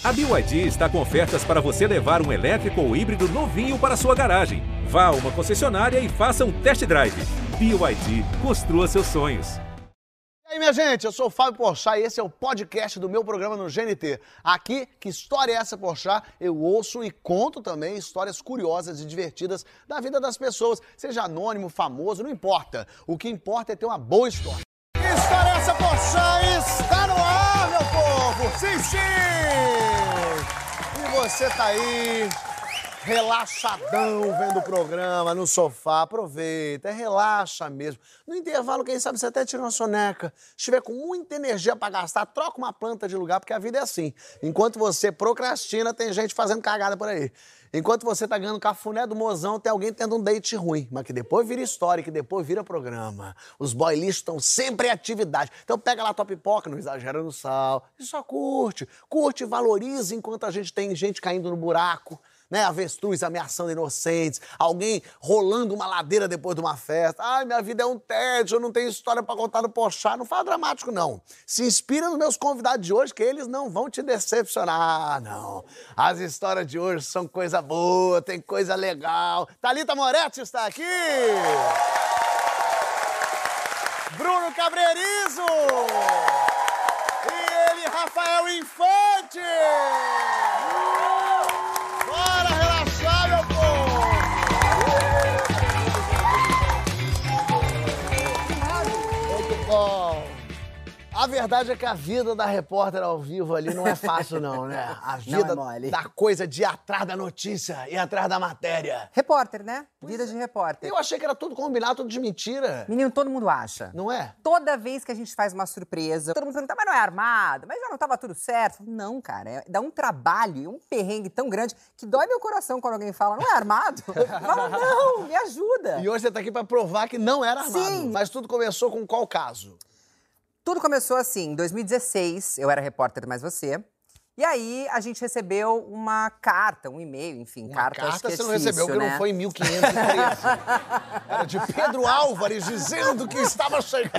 A BYD está com ofertas para você levar um elétrico ou híbrido novinho para sua garagem. Vá a uma concessionária e faça um test drive. BYD, construa seus sonhos. E aí, minha gente, eu sou o Fábio Porchat e esse é o podcast do meu programa no GNT. Aqui, Que História é Essa, Porchat? Eu ouço e conto também histórias curiosas e divertidas da vida das pessoas, seja anônimo, famoso, não importa. O que importa é ter uma boa história. Que História é Essa, Porchat? Está no ar, meu povo! Sim, sim! E você tá aí, relaxadão, vendo o programa no sofá, aproveita, relaxa mesmo. No intervalo, quem sabe você até tira uma soneca. Se estiver com muita energia pra gastar, troca uma planta de lugar, porque a vida é assim. Enquanto você procrastina, tem gente fazendo cagada por aí. Enquanto você tá ganhando cafuné do mozão, tem alguém tendo um date ruim, mas que depois vira história, que depois vira programa. Os boy lixo estão sempre em atividade. Então pega lá a tua pipoca, não exagera no sal, e só curte. Curte e valoriza enquanto a gente tem gente caindo no buraco, né? Avestruz ameaçando inocentes, alguém rolando uma ladeira depois de uma festa. Ai, minha vida é um tédio, eu não tenho história pra contar no Porchat. Não fala dramático, não. Se inspira nos meus convidados de hoje, que eles não vão te decepcionar, não. As histórias de hoje são coisa boa, tem coisa legal. Thalita Moretti está aqui. Bruno Cabreirizo. E ele, Rafael Infante. Bora relaxar, meu povo! Muito bom. A verdade é que a vida da repórter ao vivo ali não é fácil, não, né? A vida da coisa de ir atrás da notícia, ir atrás da matéria. Repórter, né? Vida de repórter. Eu achei que era tudo combinado, tudo de mentira. Menino, todo mundo acha. Não é? Toda vez que a gente faz uma surpresa, todo mundo pergunta, mas não é armado? Mas já não tava tudo certo? Não, cara, dá um trabalho e um perrengue tão grande que dói meu coração quando alguém fala, não é armado? Fala, não, me ajuda. E hoje você tá aqui pra provar que não era armado. Sim. Mas tudo começou com qual caso? Tudo começou assim, em 2016, eu era repórter Mais Você, e aí a gente recebeu uma carta, um e-mail, enfim, carta acho que é você não difícil, recebeu, porque né? não foi em 1513. Era de Pedro Álvares dizendo que estava chegando.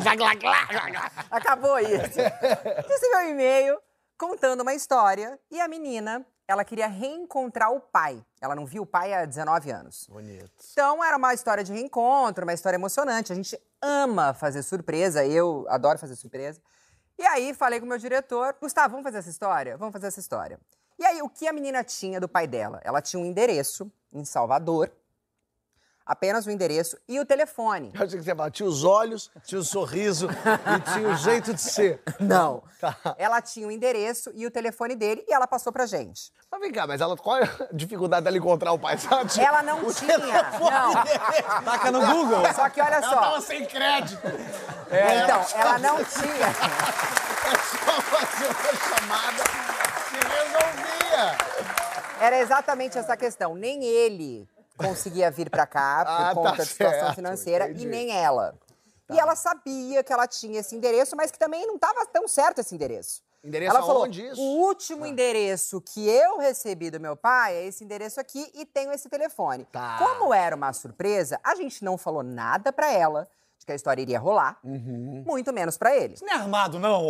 Acabou isso. Recebeu um e-mail contando uma história e a menina, ela queria reencontrar o pai. Ela não viu o pai há 19 anos. Bonito. Então era uma história de reencontro, uma história emocionante. A gente ama fazer surpresa, eu adoro fazer surpresa. E aí falei com o meu diretor, Gustavo, vamos fazer essa história? Vamos fazer essa história. E aí o que a menina tinha do pai dela? Ela tinha um endereço em Salvador, apenas o endereço e o telefone. Eu achei que você falava, tinha os olhos, tinha o sorriso e tinha o jeito de ser. Não. Tá. Ela tinha o endereço e o telefone dele e ela passou pra gente. Mas vem cá, mas qual é a dificuldade dela encontrar o pai? Ela não tinha. Não. Taca no Google. Só que olha só. Ela tava sem crédito. Então, ela não tinha. É só fazer uma chamada se resolvia. Era exatamente essa questão. Nem ele conseguia vir pra cá por conta da situação financeira entendi. e nem ela. Tá. E ela sabia que ela tinha esse endereço, mas que também não estava tão certo esse endereço. Endereço ela falou, aonde isso? o último endereço que eu recebi do meu pai é esse endereço aqui e tenho esse telefone. Tá. Como era uma surpresa, a gente não falou nada pra ela de que a história iria rolar, muito menos pra ele. Isso não é armado, não.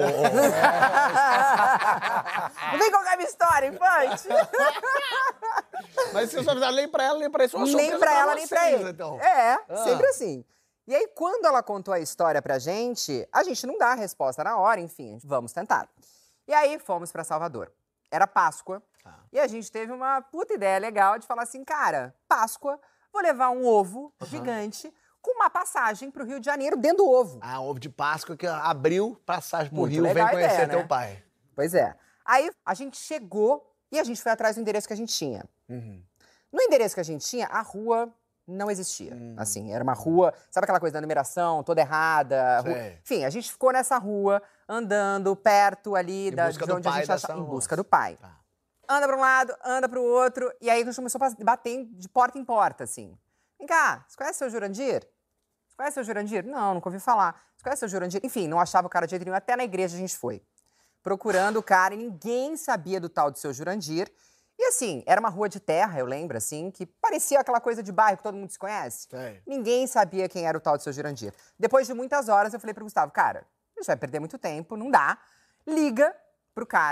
Não vem contar minha história, Infante! Mas se você avisar nem pra ela, nem pra isso. Nem pra ela, nem pra ele. Então. Sempre assim. E aí, quando ela contou a história pra gente, a gente não dá a resposta na hora, enfim, vamos tentar. E aí, fomos pra Salvador. Era Páscoa, e a gente teve uma puta ideia legal de falar assim, cara, Páscoa, vou levar um ovo gigante com uma passagem pro Rio de Janeiro dentro do ovo. Ah, ovo de Páscoa que abriu passagem pro Muito Rio, vem legal a conhecer ideia, teu né? pai. Pois é. Aí, a gente chegou e a gente foi atrás do endereço que a gente tinha. No endereço que a gente tinha, a rua não existia. Assim, era uma rua, sabe aquela coisa da numeração toda errada? Enfim, a gente ficou nessa rua, andando perto ali de onde a gente achava. Em busca do pai. Tá. Anda pra um lado, anda pro outro, e aí a gente começou a bater de porta em porta, assim. Vem cá, você conhece o seu Jurandir? Você conhece o seu Jurandir? Não, nunca ouvi falar. Você conhece o seu Jurandir? Enfim, não achava o cara de jeito nenhum, até na igreja a gente foi. Procurando o cara e ninguém sabia do tal do seu Jurandir. E assim, era uma rua de terra, eu lembro, assim, que parecia aquela coisa de bairro que todo mundo se conhece. Ninguém sabia quem era o tal do seu Jurandir. Depois de muitas horas, eu falei pro Gustavo, cara, a gente vai perder muito tempo, não dá. Liga pro cara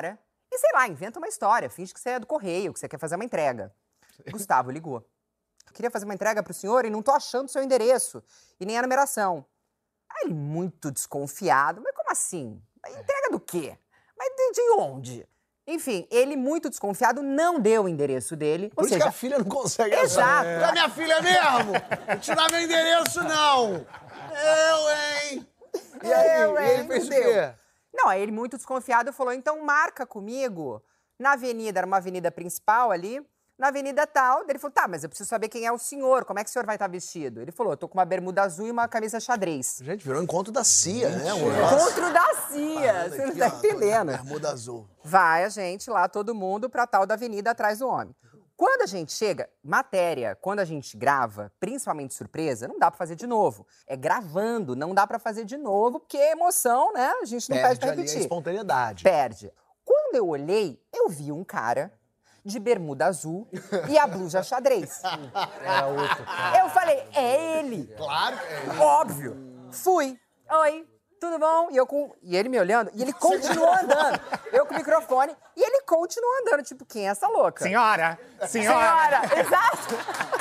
E sei lá, inventa uma história, finge que você é do correio, que você quer fazer uma entrega. Gustavo ligou. Eu queria fazer uma entrega pro senhor e não tô achando o seu endereço e nem a numeração. Aí ele, muito desconfiado, mas como assim? Entrega do quê? Mas de onde? Enfim, ele, muito desconfiado, não deu o endereço dele. Por isso que a filha não consegue achar. Exato. É minha filha mesmo! Não te dá meu endereço, não! Eu, hein? E aí, ele fez o quê? Não, aí ele, muito desconfiado, falou, então marca comigo na avenida, era uma avenida principal ali, na avenida tal. Ele falou, tá, mas eu preciso saber quem é o senhor, como é que o senhor vai estar vestido? Ele falou, eu tô com uma bermuda azul e uma camisa xadrez. Gente, virou encontro da CIA, né? Encontro da CIA, você não tá entendendo. Bermuda azul. Vai a gente lá, todo mundo, pra tal da avenida atrás do homem. Quando a gente chega, matéria, quando a gente grava, principalmente surpresa, não dá pra fazer de novo. É gravando, não dá pra fazer de novo, porque é emoção, né? A gente não pede pra ali a repetir. espontaneidade. Perde. Quando eu olhei, eu vi um cara de bermuda azul e a blusa xadrez. Era outro, cara. Eu falei, é ele. Claro que é ele. Óbvio. Fui. Oi, tudo bom? E ele me olhando, e ele continuou andando. Eu com o microfone, e ele continuou andando. Tipo, quem é essa louca? Senhora! Exato.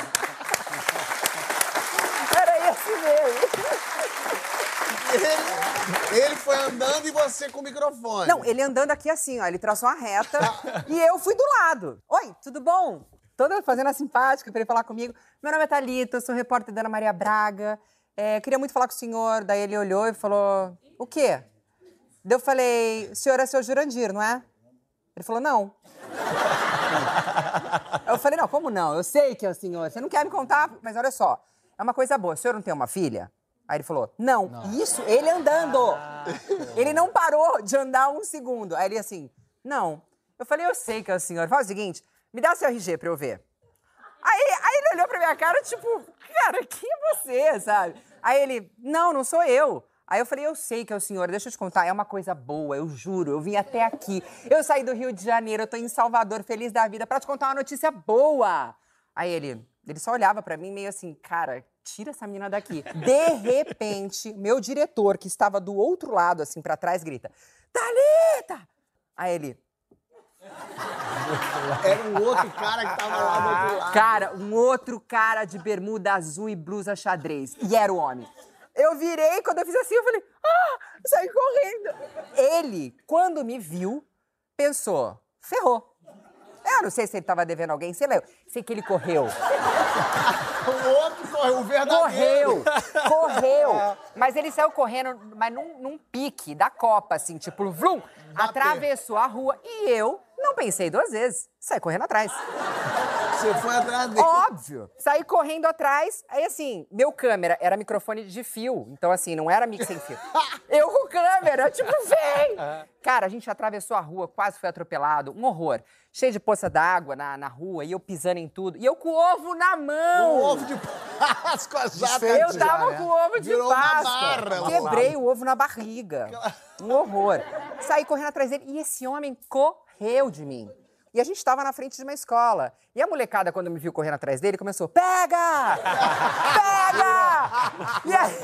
Era esse mesmo. Ele foi andando e você com o microfone. Não, ele andando aqui assim, ó. Ele traçou uma reta e eu fui do lado. Oi, tudo bom? Toda fazendo a simpática pra ele falar comigo. Meu nome é Thalita, eu sou repórter da Ana Maria Braga. Queria muito falar com o senhor. Daí ele olhou e falou, o quê? Daí eu falei, o senhor é seu Jurandir, não é? Ele falou, não. Eu falei, não, como não? Eu sei que é o senhor. Você não quer me contar? Mas olha só, é uma coisa boa. O senhor não tem uma filha? Aí ele falou, não. Isso, ele andando. Ele não parou de andar um segundo. Aí ele assim, não. Eu falei, eu sei que é o senhor. Fala o seguinte, me dá seu RG pra eu ver. Aí ele olhou pra minha cara, tipo, cara, quem é você, sabe? Aí ele, não sou eu. Aí eu falei, eu sei que é o senhor, deixa eu te contar, é uma coisa boa, eu juro, eu vim até aqui. Eu saí do Rio de Janeiro, eu tô em Salvador, feliz da vida, pra te contar uma notícia boa. Aí ele só olhava pra mim meio assim, cara, tira essa menina daqui. De repente, meu diretor, que estava do outro lado, assim, pra trás, grita, Thalita! Aí ele... Era um outro cara que tava lá do outro lado. Cara, um outro cara de bermuda azul e blusa xadrez. E era o homem. Eu virei, quando eu fiz assim, eu falei, saí correndo. Ele, quando me viu, pensou, ferrou. Eu não sei se ele tava devendo alguém, sei lá. Sei que ele correu. O outro correu, o verdadeiro. Correu. Mas ele saiu correndo, mas num pique da Copa, assim, tipo, vlum, atravessou a rua. E eu não pensei duas vezes. Saí correndo atrás. Você foi atrás dele. Óbvio. Saí correndo atrás. Aí, assim, meu câmera era microfone de fio. Então, assim, não era mix sem fio. Eu com câmera, tipo, vem! Cara, a gente atravessou a rua, quase foi atropelado. Um horror. Cheio de poça d'água na rua, e eu pisando em tudo. E eu com o ovo na mão. Um ovo de Páscoa já. Eu tava com o ovo de Virou uma Páscoa. barra. Quebrei o ovo na barriga. Um horror. Saí correndo atrás dele e esse homem correu de mim. E a gente tava na frente de uma escola. E a molecada, quando me viu correndo atrás dele, começou, pega! Pega! E aí...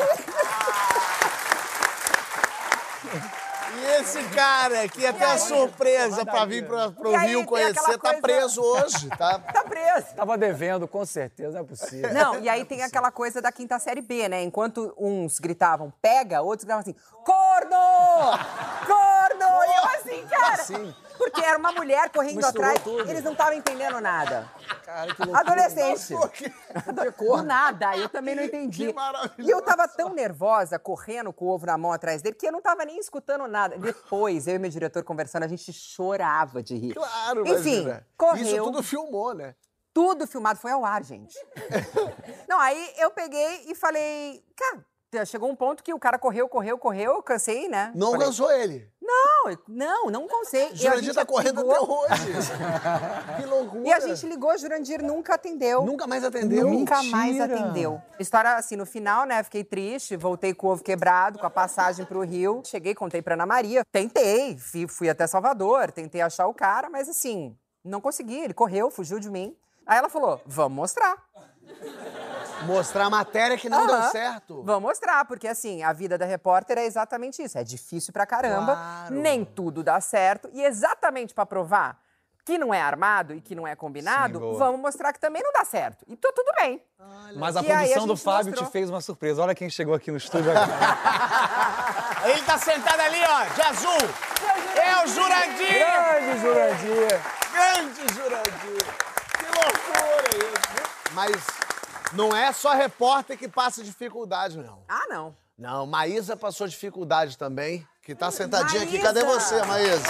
E esse cara que até a surpresa pra vir pro E aí Rio tem conhecer, aquela tá coisa- preso hoje, tá? Tá preso. Tava devendo, com certeza, não é possível. Não, e aí tem aquela coisa da quinta série B, né? Enquanto uns gritavam, pega, outros gritavam assim, corno! Corno! E eu assim, cara... Assim? Porque era uma mulher correndo Misturou atrás, tudo. eles não estavam entendendo nada. Cara, que loucura. Adolescente. Porque- Por nada, eu também não entendi. Que maravilhoso. E eu tava tão nervosa, correndo com o ovo na mão atrás dele, que eu não tava nem escutando nada. Depois, eu e meu diretor conversando, a gente chorava de rir. Claro, Enfim, imagina. correu. Isso tudo filmou, né? Tudo filmado, foi ao ar, gente. Não, aí eu peguei e falei, cara, chegou um ponto que o cara correu, eu cansei, né? Não Falei, cansou ele. não cansei. E a Jurandir gente tá correndo ligou- até hoje. Que loucura. E a gente ligou, Jurandir nunca atendeu. Nunca mais atendeu? Nunca mais Mentira. atendeu. História assim, no final, né, fiquei triste, voltei com o ovo quebrado, com a passagem pro Rio. Cheguei, contei pra Ana Maria. Tentei, fui até Salvador, tentei achar o cara, mas assim, não consegui. Ele correu, fugiu de mim. Aí ela falou, vamos mostrar. Mostrar a matéria que não deu certo. Vamos mostrar, porque assim, a vida da repórter é exatamente isso. É difícil pra caramba, Claro. nem tudo dá certo. E exatamente pra provar que não é armado e que não é combinado, Sim, boa. vamos mostrar que também não dá certo. E tudo bem. Mas a E aí a produção do gente Fábio mostrou. te fez uma surpresa. Olha quem chegou aqui no estúdio agora. Ele tá sentado ali, ó, de azul. É o Jurandir! Grande Jurandir! Grande Jurandir! Que loucura isso! Mas não é só repórter que passa dificuldade, não. Ah, não. Não, Maísa passou dificuldade também, que tá sentadinha aqui. Maísa! Cadê você, Maísa?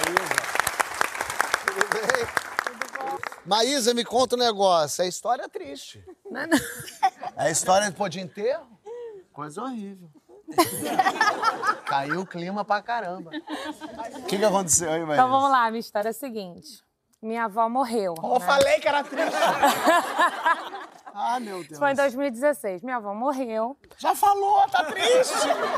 Tudo bem? Maísa, me conta um negócio. É história triste. Não. É história de enterro? Coisa horrível. Caiu o clima pra caramba. O que aconteceu aí, Maísa? Então vamos lá, minha história é a seguinte. Minha avó morreu. Eu né? falei que era triste. Ah, meu Deus. Isso foi em 2016. Minha avó morreu. Já falou, tá triste.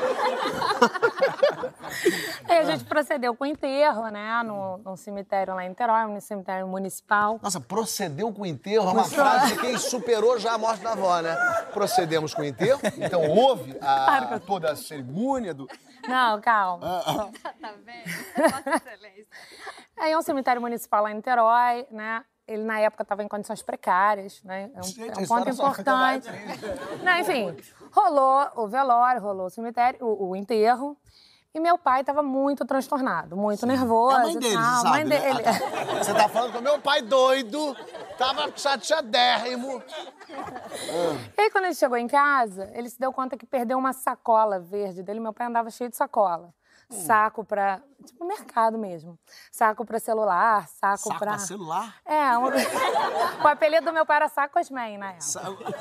Aí a gente procedeu com o enterro, né? Num cemitério lá em Niterói, no cemitério municipal. Nossa, procedeu com o enterro, é uma frase de quem superou já a morte da avó, né? Procedemos com o enterro, então houve toda a cerimônia do... Não, calma. Tá vendo? Vossa Excelência. Aí é um cemitério municipal lá em Niterói, né? Ele, na época, estava em condições precárias, né? Gente, É a um história ponto só fica mais importante. Não, enfim, rolou o velório, rolou o cemitério, o enterro. E meu pai estava muito transtornado, muito nervoso. É a mãe dele, e tal. sabe, Mãe né? dele. Você tá falando que o meu pai doido, tava chateadérrimo. E aí, quando ele chegou em casa, ele se deu conta que perdeu uma sacola verde dele. Meu pai andava cheio de sacola. Saco pra... Tipo, mercado mesmo. Saco pra celular, saco pra... pra celular? É, o apelido do meu pai era Sacosman, na época.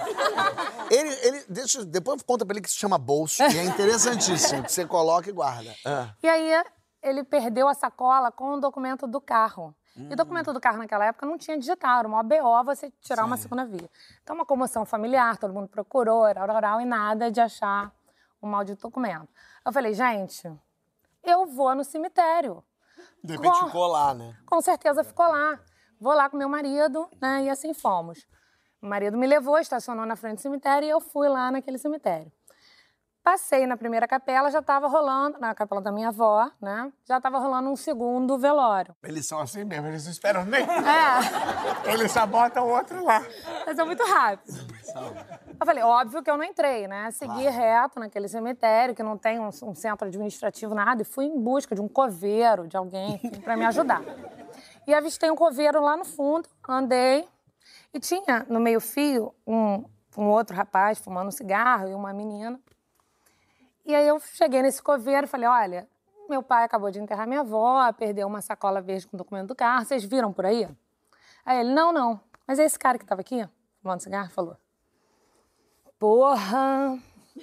Depois conta pra ele que se chama bolso, e é interessantíssimo, que você coloca e guarda. E aí, ele perdeu a sacola com o documento do carro. E o documento do carro naquela época não tinha digital, era uma BO você tirar uma segunda via. Então, uma comoção familiar, todo mundo procurou, oral, e nada de achar o maldito documento. Eu falei, gente, eu vou no cemitério. De repente ficou lá, né? Com certeza ficou lá. Vou lá com meu marido, né? E assim fomos. O marido me levou, estacionou na frente do cemitério e eu fui lá naquele cemitério. Passei na primeira capela, já estava rolando, na capela da minha avó, né? Já estava rolando um segundo velório. Eles são assim mesmo, eles não esperam nem. É, Eles sabotam o outro lá. mas é muito rápido. Eu falei, óbvio que eu não entrei, né? Segui reto naquele cemitério, que não tem um centro administrativo, nada, e fui em busca de um coveiro, de alguém, para me ajudar. E avistei um coveiro lá no fundo, andei, e tinha no meio-fio um outro rapaz fumando um cigarro e uma menina. E aí eu cheguei nesse coveiro e falei, olha, meu pai acabou de enterrar minha avó, perdeu uma sacola verde com o documento do carro, vocês viram por aí? Aí ele, não. Mas é esse cara que estava aqui, fumando cigarro, falou, porra...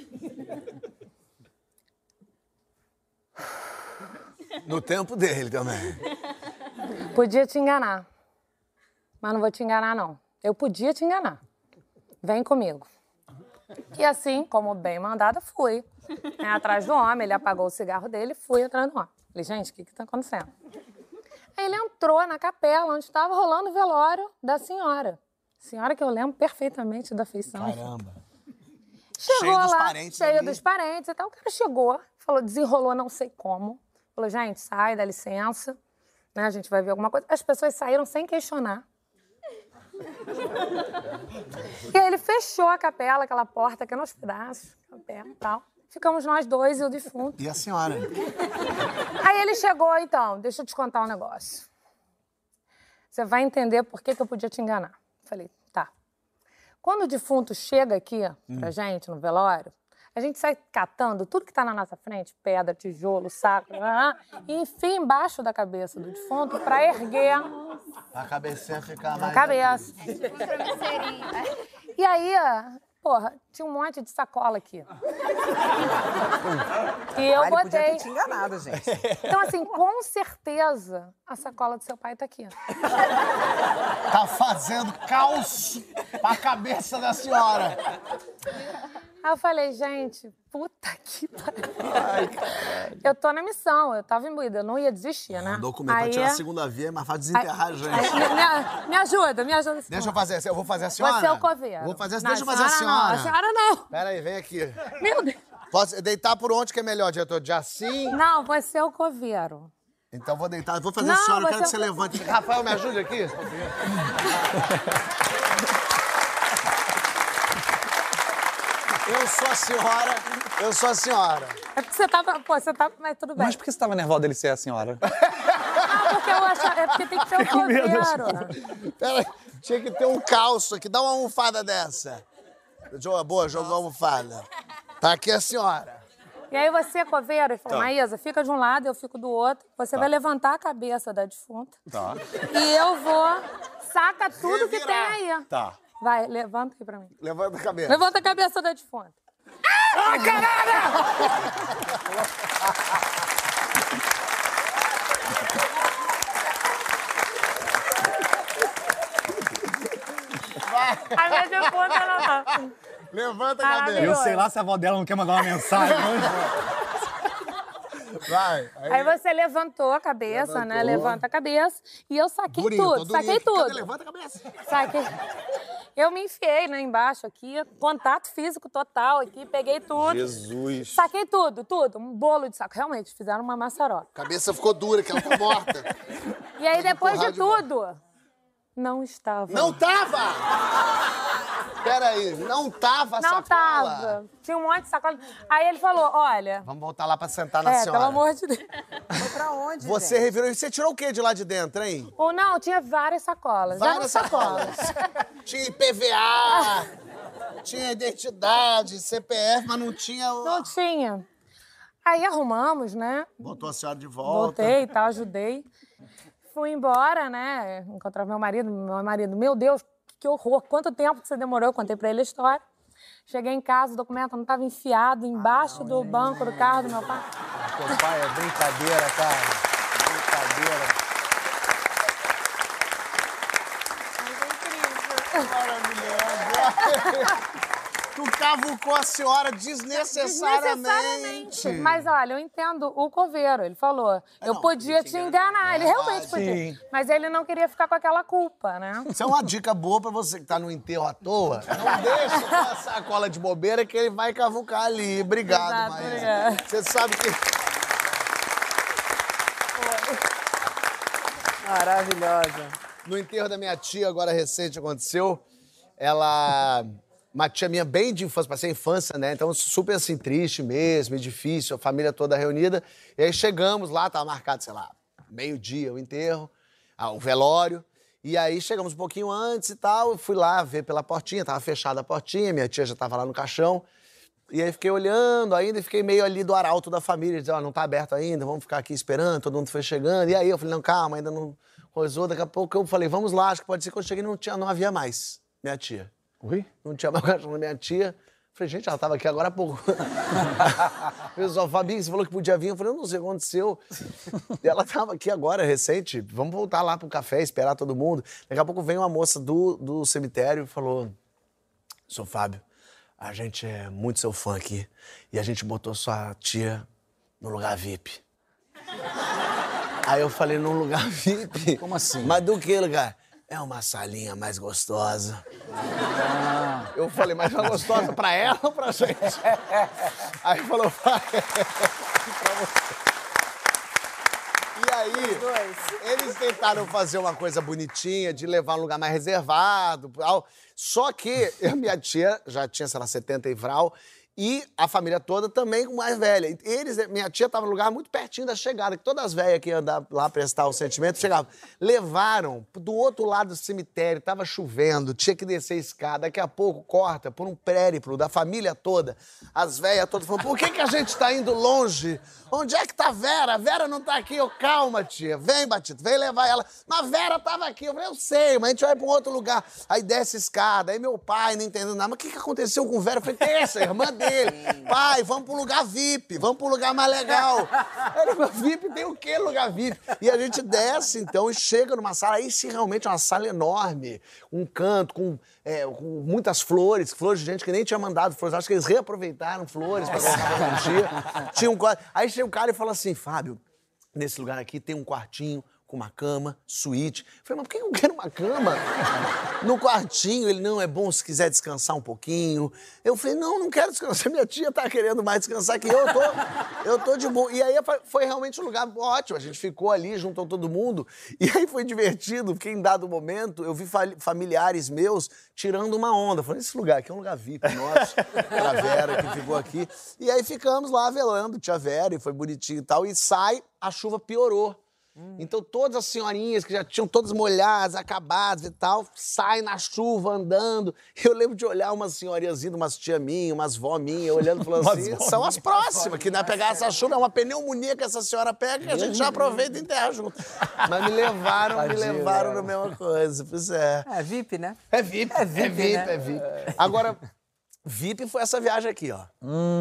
No tempo dele também. Podia te enganar, mas não vou te enganar, não. Eu podia te enganar. Vem comigo. E assim, como bem mandada, fui. Atrás do homem, ele apagou o cigarro dele e fui atrás do homem. Falei, gente, o que está acontecendo? Aí ele entrou na capela onde estava rolando o velório da senhora. Senhora que eu lembro perfeitamente da feição. Caramba. Chegou Cheio dos lá, parentes cheio ali. dos parentes e tal. O cara chegou, falou, desenrolou não sei como. Falou, gente, sai, dá licença. Né, a gente vai ver alguma coisa. As pessoas saíram sem questionar. E aí ele fechou a capela, aquela porta que é nos pedaços, capela e tal. Ficamos nós dois e o defunto. E a senhora? Aí ele chegou, então, deixa eu te contar um negócio. Você vai entender por que eu podia te enganar. Falei, tá. Quando o defunto chega aqui pra gente, no velório, a gente sai catando tudo que tá na nossa frente, pedra, tijolo, saco, e enfia embaixo da cabeça do defunto pra erguer A cabecinha fica mais... a cabeça. Travesseirinho. E aí, porra, tinha um monte de sacola aqui. E eu Ele podia ter botei. te enganado, gente. Então, assim, com certeza, a sacola do seu pai tá aqui. Tá fazendo caos pra cabeça da senhora. Aí eu falei, gente, puta que pariu. Eu tô na missão, eu tava imbuída, eu não ia desistir, né? O documento pra tirar a segunda via é mais fácil desenterrar a gente. Me ajuda. Deixa eu fazer, eu vou fazer a senhora? Você é o coveiro. Vou fazer, Não, deixa eu fazer a senhora. Não, a senhora não. Pera aí, vem aqui. Meu Deus. Posso deitar por onde que é melhor, diretor? De assim? Não, você é o coveiro. Então vou deitar, vou fazer Não, a senhora, eu quero que você- você levante. Rafael, me ajude aqui. Eu sou a senhora. É porque você tava, mas tudo bem. Mas por que você tava nervosa dele ser a senhora? Não, porque eu achava, é porque tem que ter o coveiro. Pera aí, tinha que ter um calço aqui, dá uma almofada dessa. Boa, jogou a almofada. Tá aqui a senhora. E aí você, coveiro, ele falou, Maísa, fica de um lado, eu fico do outro. Você vai levantar a cabeça da defunta. Tá. E eu vou, saca tudo que tem Revirar. aí. Tá. Vai, levanta aí pra mim. Levanta a cabeça. Levanta a cabeça da defunta. A minha defunta, ela tá... Levanta a cabeça. Eu sei lá se a avó dela não quer mandar uma mensagem. Vai. Aí você levantou a cabeça, né? Levanta a cabeça. E eu saquei tudo, saquei tudo. Cadê? Levanta a cabeça. Saquei. Eu me enfiei, né, embaixo aqui, contato físico total aqui, peguei tudo. Jesus. Saquei tudo. Um bolo de saco. Realmente, fizeram uma maçaroca. A cabeça ficou dura, que ela tá morta. E aí, depois de empurrar de tudo, não estava. Não tava! Peraí, não tava a Não sacola? tava. Tinha um monte de sacola. Aí ele falou, olha... Vamos voltar lá pra sentar na senhora. pelo amor de Deus. Foi pra onde, Você gente? revirou. E você tirou o que de lá de dentro, hein? Ou não, tinha várias sacolas. Várias Eram sacolas. Tinha IPVA, tinha identidade, CPF, mas não tinha... Não tinha. Aí arrumamos, né? Botou a senhora de volta. Voltei e tal, ajudei. Fui embora, né? Encontrar meu marido, meu Deus, que horror, quanto tempo que você demorou? Eu contei pra ele a história. Cheguei em casa, o documento não estava enfiado embaixo do banco do carro do meu pai. Teu pai é brincadeira, cara. Brincadeira. Maravilhoso. Tu cavucou a senhora desnecessariamente. Mas olha, eu entendo o coveiro. Ele falou, eu podia te enganar. Ele realmente podia. Sim. Mas ele não queria ficar com aquela culpa, né? Isso é uma dica boa pra você que tá no enterro à toa. Não deixa com a sacola de bobeira que ele vai cavucar ali. Obrigado, Exato, Maísa. obrigada. Você sabe que... Maravilhosa. No enterro da minha tia, agora recente, aconteceu, uma tia minha bem de infância, passei a infância, né? Então, super assim, triste mesmo, e difícil, a família toda reunida. E aí chegamos lá, tava marcado, sei lá, meio-dia o enterro, o velório. E aí chegamos um pouquinho antes e tal, eu fui lá ver pela portinha, tava fechada a portinha, minha tia já tava lá no caixão. E aí fiquei olhando ainda e fiquei meio ali do arauto da família, dizendo, ó, não tá aberto ainda, vamos ficar aqui esperando, todo mundo foi chegando. E aí eu falei, não, calma, ainda não coisou. Daqui a pouco eu falei, vamos lá, acho que pode ser. Quando eu cheguei não havia mais minha tia. Oi? Não tinha mais o cachorro da minha tia. Falei, gente, ela tava aqui agora há pouco. O pessoal, Fabinho, você falou que podia vir. Eu falei, eu não sei o que aconteceu. E ela tava aqui agora, recente. Vamos voltar lá pro café, esperar todo mundo. Daqui a pouco vem uma moça do cemitério e falou, Sou Fábio, a gente é muito seu fã aqui. E a gente botou sua tia no lugar VIP. Aí eu falei, num lugar VIP? Como assim? Mas do que lugar? É uma salinha mais gostosa. Eu falei, mas é gostosa pra ela ou pra gente? Aí falou, vai. E aí, eles tentaram fazer uma coisa bonitinha, de levar um lugar mais reservado. Só que minha tia já tinha, sei lá, 70 e vral, e a família toda também com mais velha. Minha tia estava no lugar muito pertinho da chegada, que todas as velhas que iam lá prestar o sentimento chegavam. Levaram do outro lado do cemitério, estava chovendo, tinha que descer a escada. Daqui a pouco corta por um périplo da família toda. As velhas todas falando, por que a gente está indo longe? Onde é que tá a Vera? A Vera não tá aqui. Eu, calma, tia. Vem, Batista, vem levar ela. Mas a Vera tava aqui. Eu falei, eu sei, mas a gente vai pra um outro lugar. Aí desce a escada, aí meu pai não entendendo nada. Mas o que aconteceu com o Vera? Eu falei, tem essa, irmã dele. ele, pai, vamos pro lugar VIP, vamos pro lugar mais legal. Aí ele, VIP tem o quê, lugar VIP? E a gente desce, então, e chega numa sala, aí sim, realmente é uma sala enorme, um canto com muitas flores de gente que nem tinha mandado flores, acho que eles reaproveitaram flores pra colocar no dia. Tinha um quadro. Aí chega o cara e fala assim, Fábio, nesse lugar aqui tem um quartinho com uma cama, suíte. Eu falei, mas por que eu quero uma cama no quartinho? Ele, não, é bom se quiser descansar um pouquinho. Eu falei, não quero descansar. Minha tia tá querendo mais descansar que eu tô de boa. E aí foi realmente um lugar ótimo. A gente ficou ali, juntou todo mundo. E aí foi divertido, porque em dado momento eu vi familiares meus tirando uma onda. Eu falei, esse lugar aqui é um lugar VIP nosso, pra Vera que ficou aqui. E aí ficamos lá velando tia Vera, e foi bonitinho e tal. E sai, a chuva piorou. Então todas as senhorinhas que já tinham todas molhadas, acabadas e tal, saem na chuva andando. Eu lembro de olhar umas senhorinhas, umas tia minha, umas vó minha, olhando e falando assim, são as próximas, que não é pegar essa chuva, é uma pneumonia que essa senhora pega que a gente já aproveita e enterra junto. Mas me levaram na mesma coisa. Pois é. É VIP, né? É VIP, É VIP, né? é VIP. Agora, VIP foi essa viagem aqui, ó.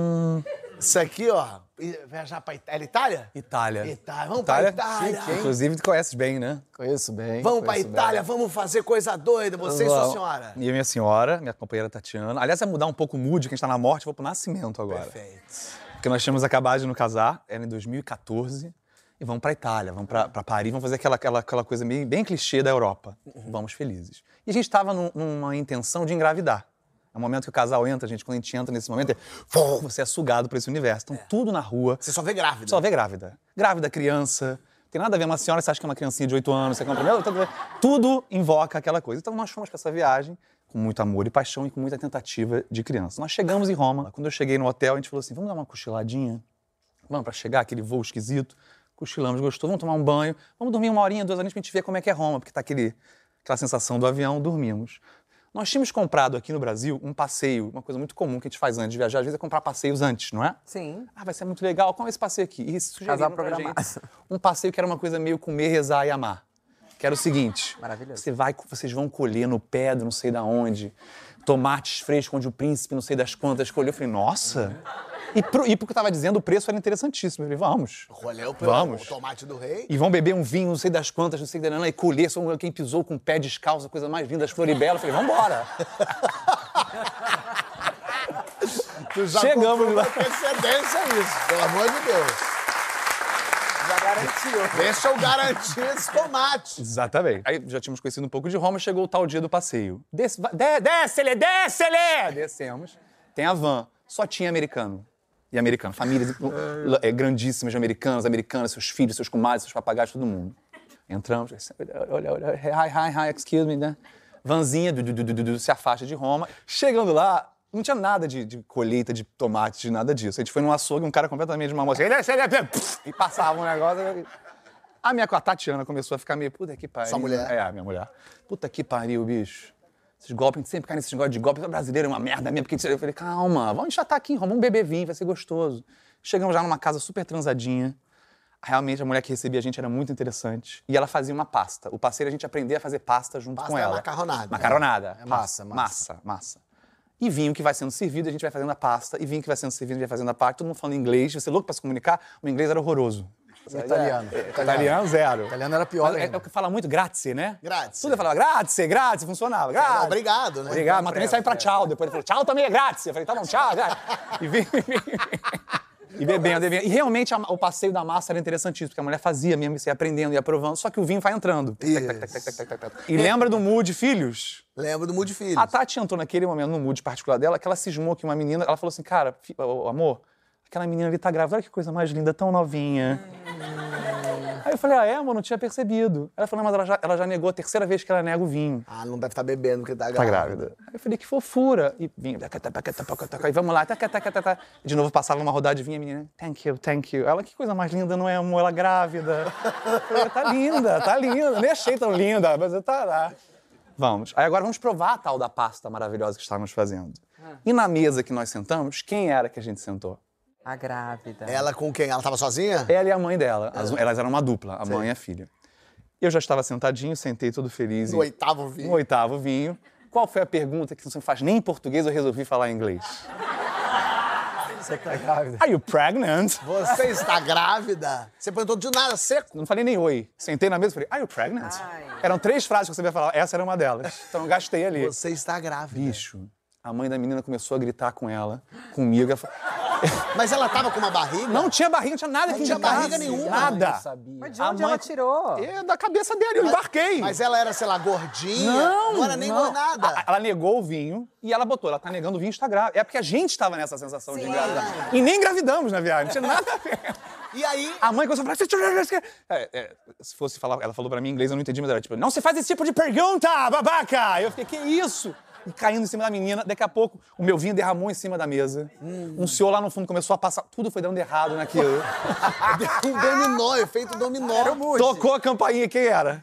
Isso aqui, ó, viajar pra Itália? Itália. Vamos pra Itália. Chique, inclusive, tu conheces bem, né? Conheço bem. Vamos pra Itália, vamos fazer coisa doida, você e sua senhora. E a minha senhora, minha companheira Tatiana. Aliás, vai mudar um pouco o mood, que a gente tá na morte, eu vou pro nascimento agora. Perfeito. Porque nós tínhamos acabado de nos casar, era em 2014, e vamos pra Itália, vamos pra Paris, vamos fazer aquela coisa meio, bem clichê da Europa. Vamos felizes. E a gente tava numa intenção de engravidar. É o momento que o casal entra, gente, quando a gente entra nesse momento, você é sugado por esse universo. Então, tudo na rua. Você só vê grávida. Só vê grávida. Grávida, criança. Tem nada a ver uma senhora, você acha que é uma criancinha de 8 anos, você quer uma primeira, tudo invoca aquela coisa. Então, nós fomos pra essa viagem com muito amor e paixão e com muita tentativa de criança. Nós chegamos em Roma. Quando eu cheguei no hotel, a gente falou assim, vamos dar uma cochiladinha? Vamos pra chegar, aquele voo esquisito. Cochilamos, gostou, vamos tomar um banho. Vamos dormir 1 horinha, 2 horinhas pra gente ver como é que é Roma, porque tá aquela sensação do avião, dormimos. Nós tínhamos comprado aqui no Brasil um passeio, uma coisa muito comum que a gente faz antes de viajar, às vezes é comprar passeios antes, não é? Sim. Ah, vai ser muito legal, qual é esse passeio aqui? E sugeriram Casal pra programado. gente um passeio que era uma coisa meio comer, rezar e amar. Que era o seguinte, Maravilhoso. vocês vão colher no pé do não sei da onde, tomates frescos onde o príncipe não sei das quantas colheu. Eu falei, nossa... E porque eu estava dizendo, o preço era interessantíssimo. Eu falei, vamos. Roleu Vamos. o tomate do rei. E vão beber um vinho, não sei das quantas, não sei da nana, e colher, só quem pisou com o pé descalço, a coisa mais linda, as floribela. Eu falei, vambora. Chegamos lá. Antecedência isso, pelo amor de Deus. Já garantiu. Deixa eu garantir esse tomate. Exatamente. Aí já tínhamos conhecido um pouco de Roma, chegou o tal dia do passeio. Desce-lhe! Descemos. Tem a van. Só tinha americano. E americano. Famílias grandíssimas de americanos, seus filhos, seus comadres, seus papagaios, todo mundo. Entramos, olha, hi, excuse me, né? Vanzinha, se afasta de Roma. Chegando lá, não tinha nada de colheita de tomate, de nada disso. A gente foi num açougue, um cara completamente de uma moça, e passava um negócio. A Tatiana começou a ficar meio, puta que pariu. Sua mulher? É, a minha mulher. Puta que pariu, bicho. Esses golpes, a gente sempre cai nesses negócios de golpe. O brasileiro é uma merda mesmo. Porque eu falei, calma, vamos já estar aqui em Roma, vamos beber vinho, vai ser gostoso. Chegamos já numa casa super transadinha. Realmente, a mulher que recebia a gente era muito interessante. E ela fazia uma pasta. O passeio era a gente aprender a fazer pasta junto com ela. Macarronada. Macarronada. É massa. E vinho que vai sendo servido, a gente vai fazendo a pasta. E vinho que vai sendo servido, a gente vai fazendo a parte. Todo mundo falando inglês. Você é louco pra se comunicar? O inglês era horroroso. Italiano. Italiano, zero. Italiano era pior Mas ainda. é o que fala muito grazie, né? Grazie. Tudo eu falava grazie, funcionava. Grazie. Obrigado, né? Obrigado, mas também saiu pra tchau. Depois ele falou, tchau também é grazie. Eu falei, tá bom, tchau. E vim. E bebendo. E realmente o passeio da massa era interessantíssimo, porque a mulher fazia mesmo, você ia aprendendo, ia provando, só que o vinho vai entrando. E lembra do mood, filhos? Lembro do Mood Filhos. A Tati entrou naquele momento, no mood particular dela, que ela cismou que uma menina, ela falou assim, cara, amor, aquela menina ali tá grávida, olha que coisa mais linda, tão novinha. Aí eu falei, amor, não tinha percebido. Ela falou, mas ela já negou a 3ª vez que ela nega o vinho. Ah, não deve estar bebendo porque tá Tá grávida. grávida. Aí eu falei, que fofura. E vinho, aí vamos lá, de novo passava uma rodada de vinho, a menina, thank you. Ela, que coisa mais linda, não é, amor? Ela grávida. Eu falei, tá linda. Nem achei tão linda, mas tá lá. Vamos. Aí agora vamos provar a tal da pasta maravilhosa que estávamos fazendo. E na mesa que nós sentamos, quem era que a gente sentou? A grávida. Ela com quem? Ela tava sozinha? Ela e a mãe dela. Elas eram uma dupla, a mãe e a filha. Eu já estava sentadinho, sentei todo feliz. No 8º vinho. No 8º vinho. Qual foi a pergunta que você não faz nem em português, eu resolvi falar em inglês? Você tá grávida. Are you pregnant? Você está grávida? Você perguntou de nada, seco. Não falei nem oi. Sentei na mesa e falei, are you pregnant? Eram 3 frases que você ia falar, essa era uma delas. Então eu gastei ali. Você está grávida. Bicho, a mãe da menina começou a gritar com ela, comigo. Ela falou, Mas ela tava com uma barriga? não tinha barriga, não tinha nada que tinha indicasse. barriga nenhuma. Nada. Sabia. Mas de onde ela tirou? Da cabeça dele, eu embarquei. Mas ela era, sei lá, gordinha? Não era nem nada. Ela negou o vinho e ela botou, ela tá negando o vinho, está grávida. É porque a gente estava nessa sensação de engravidar. E nem engravidamos na viagem, não tinha nada a ver. E aí... A mãe começou a falar... se fosse falar, ela falou pra mim em inglês, eu não entendi, mas era tipo, não se faz esse tipo de pergunta, babaca! Eu fiquei, que isso? E caindo em cima da menina, daqui a pouco o meu vinho derramou em cima da mesa. Um senhor lá no fundo começou a passar, tudo foi dando errado naquilo. Um dominó, efeito dominó. Tocou a campainha, quem era?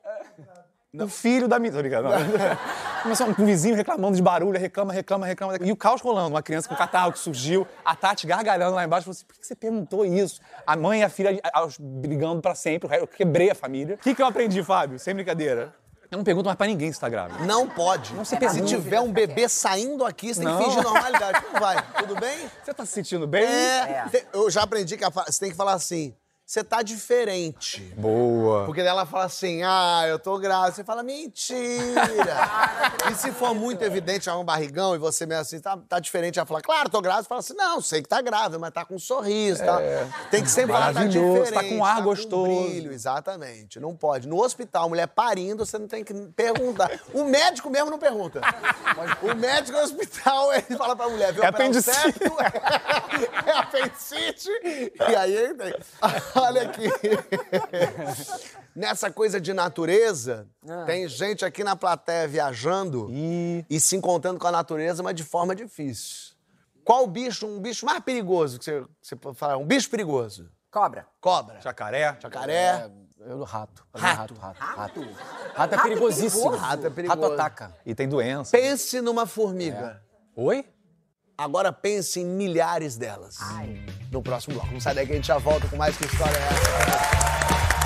O filho da menina. Tô ligado? Começou um vizinho reclamando de barulho, reclama. E o caos rolando. Uma criança com catarro que surgiu, a Tati gargalhando lá embaixo. Falou assim, por que você perguntou isso? A mãe e a filha brigando pra sempre. Eu quebrei a família. O que eu aprendi, Fábio? Sem brincadeira. Eu não pergunto mais pra ninguém se tá grávida. Não pode. Não se Se pergunta. tiver um bebê saindo aqui, você tem que fingir normalidade. Como vai? Tudo bem? Você tá se sentindo bem? Eu já aprendi que você tem que falar assim, você tá diferente. Boa. Porque daí ela fala assim, eu tô grávida. Você fala, mentira. E se for muito evidente, um barrigão, e você mesmo assim, tá diferente, ela fala, claro, tô grávida. Você fala assim, não, sei que tá grávida, mas tá com um sorriso, tá? Tem que sempre falar, tá Maravilhoso, diferente. tá com ar tá gostoso. Com brilho, exatamente. Não pode. No hospital, mulher parindo, você não tem que perguntar. O médico mesmo não pergunta. O médico no hospital, ele fala pra mulher, viu? É apendicite. É apendicite. E aí ele tem... Olha aqui. Nessa coisa de natureza, tem gente aqui na plateia viajando e se encontrando com a natureza, mas de forma difícil. Qual bicho, um bicho mais perigoso que você pode falar? Um bicho perigoso? Cobra. Cobra. Jacaré. Jacaré. Eu do rato. Rato. Rato é perigosíssimo. Rato é perigoso. Rato ataca. E tem doença. Pense numa formiga. Oi? Agora pense em milhares delas. No próximo bloco. Não sai daí que a gente já volta com mais Que História é Essa?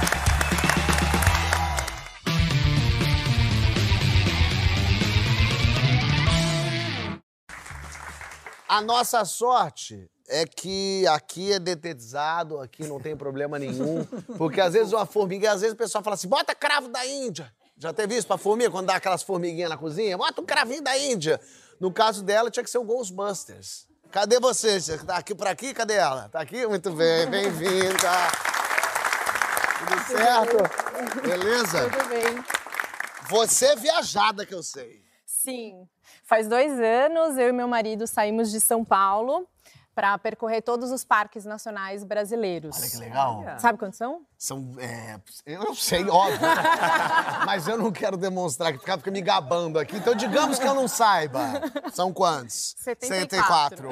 A nossa sorte é que aqui é detetizado, aqui não tem problema nenhum. Porque às vezes uma formiga, às vezes o pessoal fala assim, bota cravo da Índia. Já teve isso pra formiga, quando dá aquelas formiguinhas na cozinha? Bota um cravinho da Índia. No caso dela, tinha que ser o Ghostbusters. Cadê você? Você tá aqui por aqui? Cadê ela? Tá aqui? Muito bem, bem-vinda. Tudo certo? Beleza? Tudo bem. Você é viajada, que eu sei. Sim. Faz 2 anos, eu e meu marido saímos de São Paulo para percorrer todos os parques nacionais brasileiros. Olha que legal. Sabe quantos são? São, eu não sei, óbvio. Mas eu não quero demonstrar, que fica me gabando aqui. Então, digamos que eu não saiba. São quantos? 74.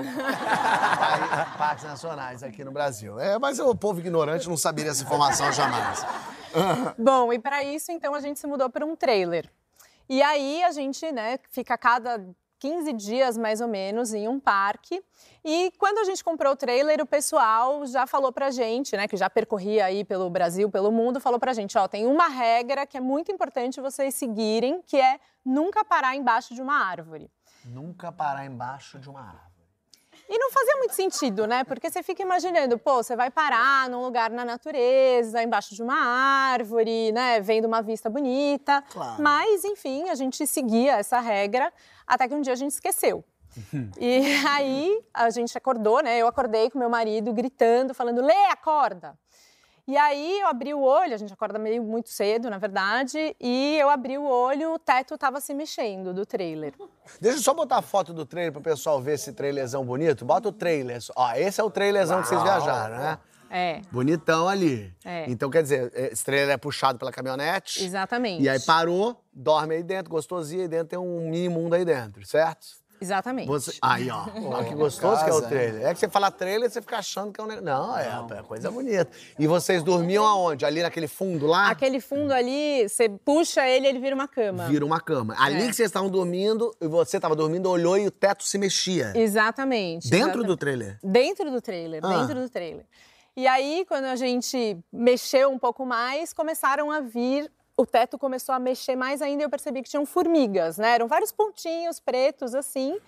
Parques nacionais aqui no Brasil. Mas o povo ignorante não saberia essa informação jamais. Bom, e para isso, então, a gente se mudou para um trailer. E aí, a gente, né, fica cada 15 dias, mais ou menos, em um parque. E quando a gente comprou o trailer, o pessoal já falou pra gente, né, que já percorria aí pelo Brasil, pelo mundo, falou pra gente, tem uma regra que é muito importante vocês seguirem, que é nunca parar embaixo de uma árvore. Nunca parar embaixo de uma árvore. E não fazia muito sentido, né? Porque você fica imaginando, você vai parar num lugar na natureza, embaixo de uma árvore, né? Vendo uma vista bonita. Claro. Mas, enfim, a gente seguia essa regra até que um dia a gente esqueceu. E aí a gente acordou, né? Eu acordei com meu marido gritando, falando, Lê, acorda! E aí eu abri o olho, a gente acorda meio muito cedo, na verdade, e eu abri o olho, o teto estava se mexendo do trailer. Deixa eu só botar a foto do trailer pro pessoal ver esse trailerzão bonito. Bota o trailer. Esse é o trailerzão que vocês viajaram, né? É. Bonitão ali. É. Então, quer dizer, esse trailer é puxado pela caminhonete. Exatamente. E aí parou, dorme aí dentro, gostosinho, aí dentro tem um mini mundo aí dentro, certo? Exatamente. Aí, ó. Olha que gostoso que é o trailer. É que você fala trailer, você fica achando que é um negócio. Não, é coisa bonita. E vocês dormiam aonde? Ali naquele fundo lá? Aquele fundo ali, você puxa ele, ele vira uma cama. Vira uma cama. Ali que vocês estavam dormindo, e você estava dormindo, olhou e o teto se mexia. Exatamente. Dentro do trailer? Dentro do trailer, dentro do trailer. E aí, quando a gente mexeu um pouco mais, começaram a vir... O teto começou a mexer mais ainda e eu percebi que tinham formigas, né? Eram vários pontinhos pretos, assim.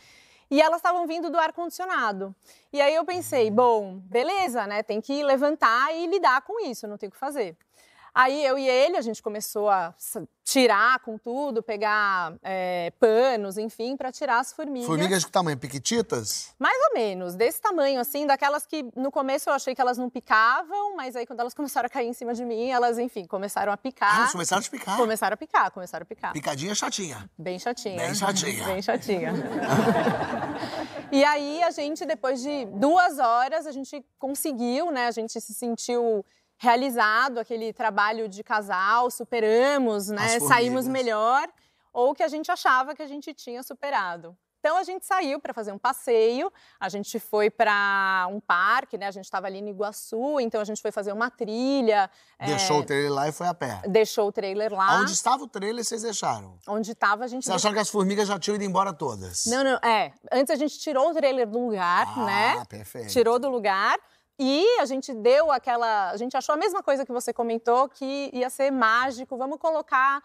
E elas estavam vindo do ar-condicionado. E aí eu pensei, bom, beleza, né? Tem que levantar e lidar com isso, não tem o que fazer. Aí eu e ele, a gente começou a tirar com tudo, pegar panos, enfim, para tirar as formigas. Formigas de que tamanho? Piquititas? Mais ou menos, desse tamanho, assim, daquelas que no começo eu achei que elas não picavam, mas aí quando elas começaram a cair em cima de mim, elas, enfim, começaram a picar. elas começaram a te picar? Começaram a picar. Picadinha chatinha. Bem chatinha. Bem chatinha. Bem chatinha. E aí a gente, depois de 2 horas, a gente conseguiu, né, a gente se sentiu realizado aquele trabalho de casal, superamos, né? Saímos melhor, ou que a gente achava que a gente tinha superado. Então a gente saiu para fazer um passeio, a gente foi para um parque, né? A gente estava ali no Iguaçu, então a gente foi fazer uma trilha. Deixou o trailer lá e foi a pé. Deixou o trailer lá. Onde estava o trailer, vocês deixaram? Onde estava, a gente... Vocês acharam que as formigas já tinham ido embora todas? Não, antes a gente tirou o trailer do lugar, né? Ah, perfeito. Tirou do lugar. E a gente deu aquela... A gente achou a mesma coisa que você comentou, que ia ser mágico. Vamos colocar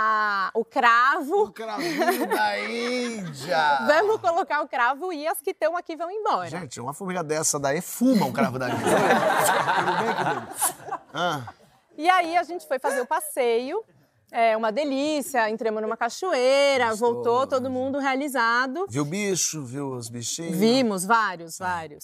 o cravo. O cravinho da Índia. Vamos colocar o cravo e as que estão aqui vão embora. Gente, uma formiga dessa daí fuma um cravo da Índia. Tudo bem, querido? E aí a gente foi fazer o passeio. Uma delícia, entramos numa cachoeira, voltou todo mundo realizado. Viu bicho, viu os bichinhos? Vimos vários.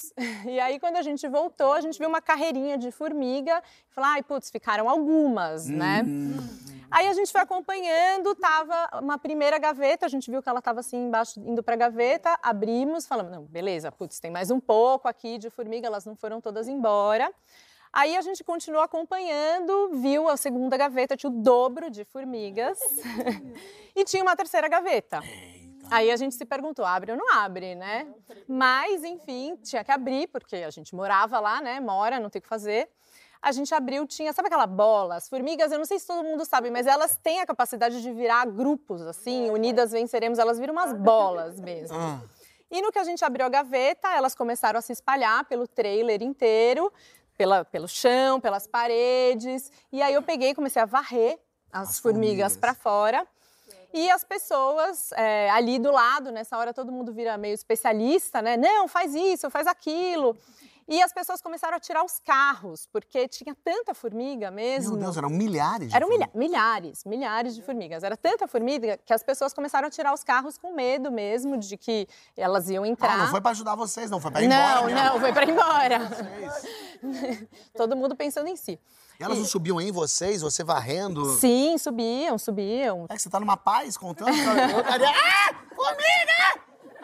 E aí, quando a gente voltou, a gente viu uma carreirinha de formiga. Falou, ai, putz, ficaram algumas, né? Aí a gente foi acompanhando, tava uma primeira gaveta, a gente viu que ela tava assim embaixo, indo pra gaveta, abrimos, falamos, não, beleza, putz, tem mais um pouco aqui de formiga, elas não foram todas embora. Aí a gente continuou acompanhando, viu a segunda gaveta, tinha o dobro de formigas e tinha uma terceira gaveta. Aí a gente se perguntou, abre ou não abre, né? Mas, enfim, tinha que abrir, porque a gente morava lá, né? Mora, não tem o que fazer. A gente abriu, tinha, sabe aquela bola? As formigas, eu não sei se todo mundo sabe, mas elas têm a capacidade de virar grupos, assim, unidas venceremos, elas viram umas bolas mesmo. E no que a gente abriu a gaveta, elas começaram a se espalhar pelo trailer inteiro, pelo chão, pelas paredes. E aí eu peguei e comecei a varrer as formigas para fora. E as pessoas ali do lado, nessa hora todo mundo vira meio especialista, né? Não, faz isso, faz aquilo. E as pessoas começaram a tirar os carros, porque tinha tanta formiga mesmo. Meu Deus, eram milhares de Eram formigas. milhares de formigas. Era tanta formiga que as pessoas começaram a tirar os carros com medo mesmo de que elas iam entrar. Não foi para ajudar vocês, não, foi para ir embora. Não, foi para ir embora. Todo mundo pensando em si. E elas não subiam em vocês, você varrendo? Sim, subiam. É que você tá numa paz contando? Ah, formiga!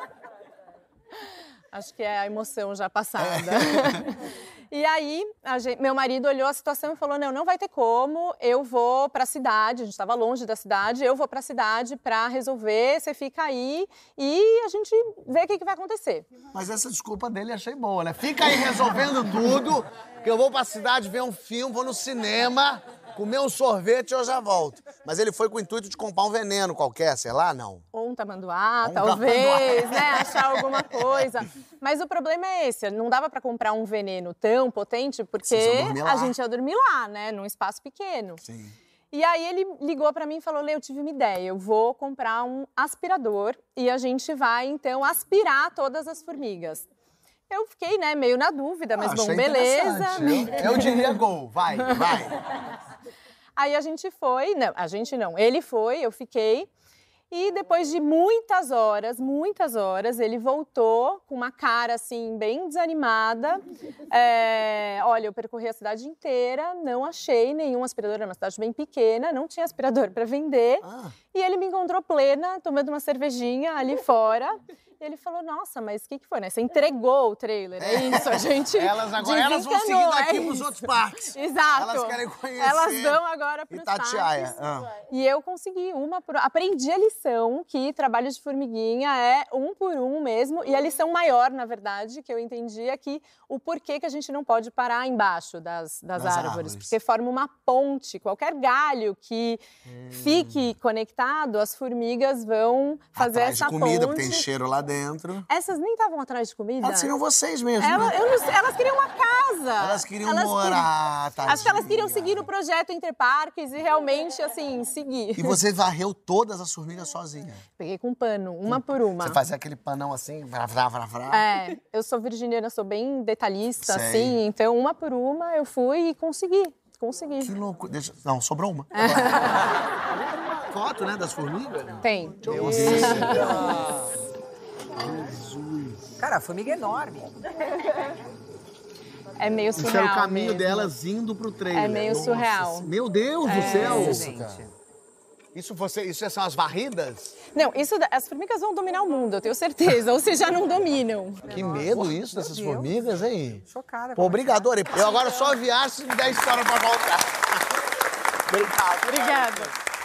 Acho que é a emoção já passada. E aí, meu marido olhou a situação e falou, não vai ter como, eu vou para a cidade, a gente estava longe da cidade, eu vou para a cidade para resolver, você fica aí e a gente vê o que vai acontecer. Mas essa desculpa dele achei boa, né? Fica aí resolvendo tudo, que eu vou para a cidade ver um filme, vou no cinema, comer um sorvete e eu já volto. Mas ele foi com o intuito de comprar um veneno qualquer, sei lá, não? Ou um tamanduá, talvez, né? Achar alguma coisa. Mas o problema é esse, não dava para comprar um veneno tão potente, porque a gente ia dormir lá, né? Num espaço pequeno. Sim. E aí ele ligou para mim e falou, Lê, eu tive uma ideia, eu vou comprar um aspirador e a gente vai, então, aspirar todas as formigas. Eu fiquei, né, meio na dúvida, mas bom, beleza. Eu diria gol, vai. Aí a gente foi, ele foi, eu fiquei. E depois de muitas horas, ele voltou com uma cara, assim, bem desanimada. Olha, eu percorri a cidade inteira, não achei nenhum aspirador, era uma cidade bem pequena, não tinha aspirador para vender. E ele me encontrou plena, tomando uma cervejinha ali fora. E ele falou, nossa, mas o que foi, né? Você entregou o trailer, é isso, a gente Elas vão seguir daqui pros outros parques. Exato. Elas querem conhecer. Elas vão agora pros Itatiaia. parques. E eu consegui aprendi a lição que trabalho de formiguinha é um por um mesmo. E a lição maior, na verdade, que eu entendi é que o porquê que a gente não pode parar embaixo das árvores. Porque forma uma ponte. Qualquer galho que fique conectado, as formigas vão fazer atrás essa de comida, ponte. porque tem cheiro lá dentro. dentro. Essas nem estavam atrás de comida. Elas queriam vocês mesmo. Elas queriam uma casa. Elas queriam morar, tadinha. Acho que elas queriam seguir o projeto Entre Parques e realmente, assim, seguir. E você varreu todas as formigas sozinha? Peguei com pano, uma por uma. Você fazia aquele panão assim, vrá. É, eu sou virginiana, sou bem detalhista, Sei. assim, então uma por uma eu fui e consegui. Que louco. Não, sobrou uma. Foto, né, das formigas? Tem. Cara, a formiga é enorme. É meio Isso surreal era o caminho mesmo. delas indo pro trailer. É meio surreal. Meu Deus do céu! Gente. Isso são as varridas? Não, as formigas vão dominar o mundo, eu tenho certeza. Ou se já não dominam. Que medo isso dessas formigas, hein? Chocada. Pô, obrigado, Ori. Eu agora só viajo se me der história pra voltar. Obrigada.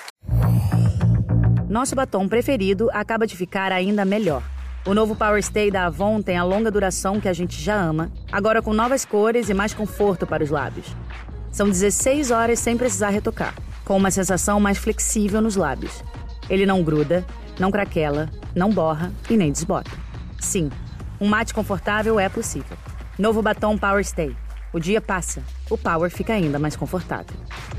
Nosso batom preferido acaba de ficar ainda melhor. O novo Power Stay da Avon tem a longa duração que a gente já ama, agora com novas cores e mais conforto para os lábios. São 16 horas sem precisar retocar, com uma sensação mais flexível nos lábios. Ele não gruda, não craquela, não borra e nem desbota. Sim, um mate confortável é possível. Novo batom Power Stay. O dia passa, o Power fica ainda mais confortável.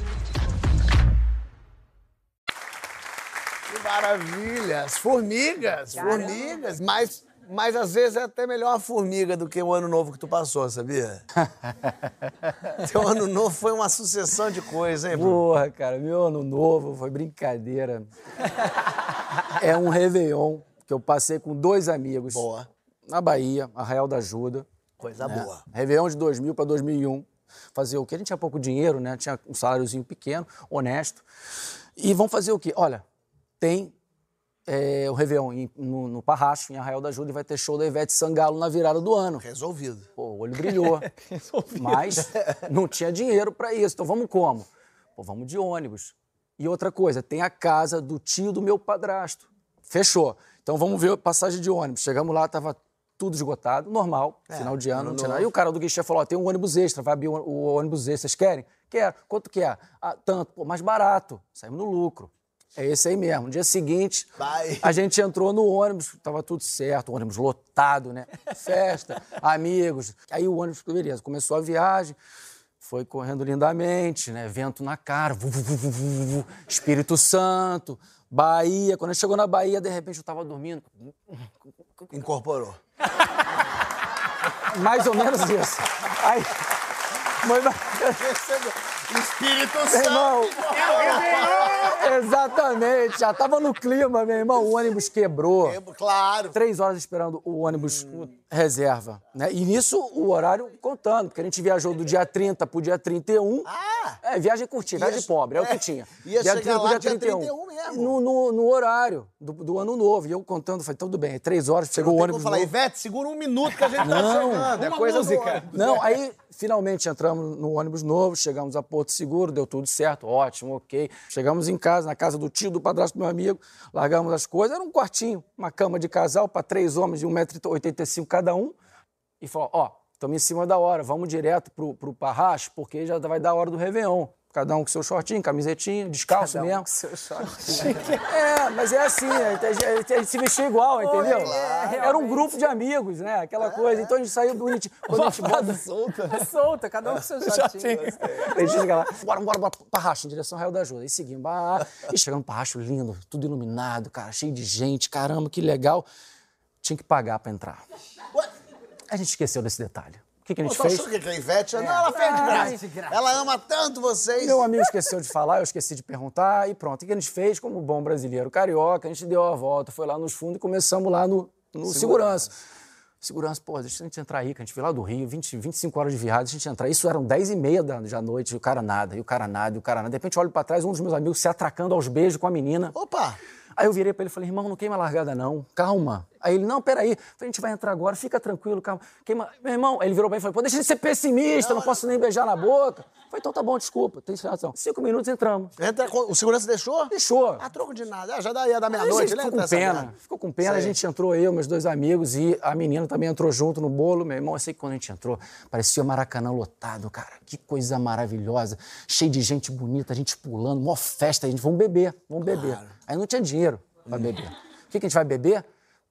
Que maravilha! As formigas! Mas às vezes é até melhor a formiga do que o ano novo que tu passou, sabia? Teu ano novo foi uma sucessão de coisas, hein, Bruno? Porra, cara, meu ano novo foi brincadeira. É um Réveillon que eu passei com 2 amigos. Boa. Na Bahia, Arraial da Ajuda. Coisa boa. Réveillon de 2000 para 2001. Fazer o quê? A gente tinha pouco dinheiro, né? Tinha um saláriozinho pequeno, honesto. E vão fazer o quê? Olha, tem o Réveillon no Parracho, em Arraial da Ajuda, e vai ter show da Ivete Sangalo na virada do ano. Resolvido. Pô, o olho brilhou. Mas não tinha dinheiro pra isso. Então vamos como? Pô, vamos de ônibus. E outra coisa, tem a casa do tio do meu padrasto. Fechou. Então vamos ver a passagem de ônibus. Chegamos lá, tava tudo esgotado, normal, final de ano, não tinha nada. E o cara do guichê falou, ó, tem um ônibus extra, vai abrir o ônibus extra, vocês querem? Quero. Quanto que é? Ah, tanto. Pô, mais barato. Saímos no lucro. É esse aí mesmo. No dia seguinte, a gente entrou no ônibus, tava tudo certo, o ônibus lotado, né? Festa, amigos. Aí o ônibus, beleza, começou a viagem, foi correndo lindamente, né? Vento na cara, Espírito Santo, Bahia. Quando a gente chegou na Bahia, de repente eu tava dormindo. Incorporou. Mais ou menos isso. Aí... Espírito Meu Santo! irmão, exatamente, já tava no clima, meu irmão. O ônibus quebrou. Claro. 3 horas esperando o ônibus reserva, né? E nisso o horário contando, porque a gente viajou do dia 30 pro dia 31. Viagem curtinha, viagem pobre, é o que tinha. Ia dia chegar 30 lá pro dia 31 mesmo. No horário do ano novo. E eu contando, falei, tudo bem, 3 horas, chegou o ônibus Eu falei, novo. Ivete, segura 1 minuto que a gente tá chegando. É coisa música. Não, aí finalmente entramos no ônibus novo, chegamos a Porto Seguro, deu tudo certo, ótimo, ok. Chegamos em casa, na casa do tio, do padrasto do meu amigo, largamos as coisas, era um quartinho, uma cama de casal para 3 homens de 1,85 m cada um. E falou, ó, estamos em cima da hora, vamos direto pro Parracho, porque já vai dar a hora do Réveillon. Cada um com seu shortinho, camisetinho, descalço Cada um mesmo. com seu shortinho. Mas é assim, a gente se vestia igual, entendeu? Era um grupo de amigos, né? Aquela coisa. Então a gente saiu bonitinho. Quando a gente bota Solta, cada um com seu shortinho. a gente chega lá, bora, Parracho, em direção ao Arraial da Ajuda. Aí seguimos, e chegamos no Parracho lindo, tudo iluminado, cara, cheio de gente, caramba, que legal. Tinha que pagar pra entrar. A gente esqueceu desse detalhe. O que a gente fez? Achou que a Ivete... Não, ela fez de graça. Ela ama tanto vocês. Meu amigo esqueceu de falar, eu esqueci de perguntar e pronto. O que a gente fez, como bom brasileiro carioca, a gente deu a volta, foi lá nos fundos e começamos lá no segurança. Segurança, pô, deixa a gente entrar aí, que a gente veio lá do Rio, 25 horas de viagem, a gente entrar. Isso eram 10h30 da noite, e o cara nada. De repente eu olho pra trás, um dos meus amigos se atracando aos beijos com a menina. Opa! Aí eu virei pra ele e falei, irmão, não queima a largada não, calma. Aí ele, não, peraí, a gente vai entrar agora, fica tranquilo, calma. Queima... Meu irmão, aí ele virou pra mim e falou, pô, deixa de ser pessimista, não posso nem beijar na boca. Eu falei, então tá bom, desculpa, tem razão. 5 minutos entramos. O segurança deixou? Deixou. A troco de nada, já ia dar Aí a meia-noite, gente né? ficou com pena, a gente entrou, eu, meus 2 amigos, e a menina também entrou junto no bolo. Meu irmão, eu sei que quando a gente entrou, parecia o Maracanã lotado, cara, que coisa maravilhosa, cheio de gente bonita, a gente pulando, mó festa, a gente, vamos beber. Aí não tinha dinheiro pra beber. O que a gente vai beber?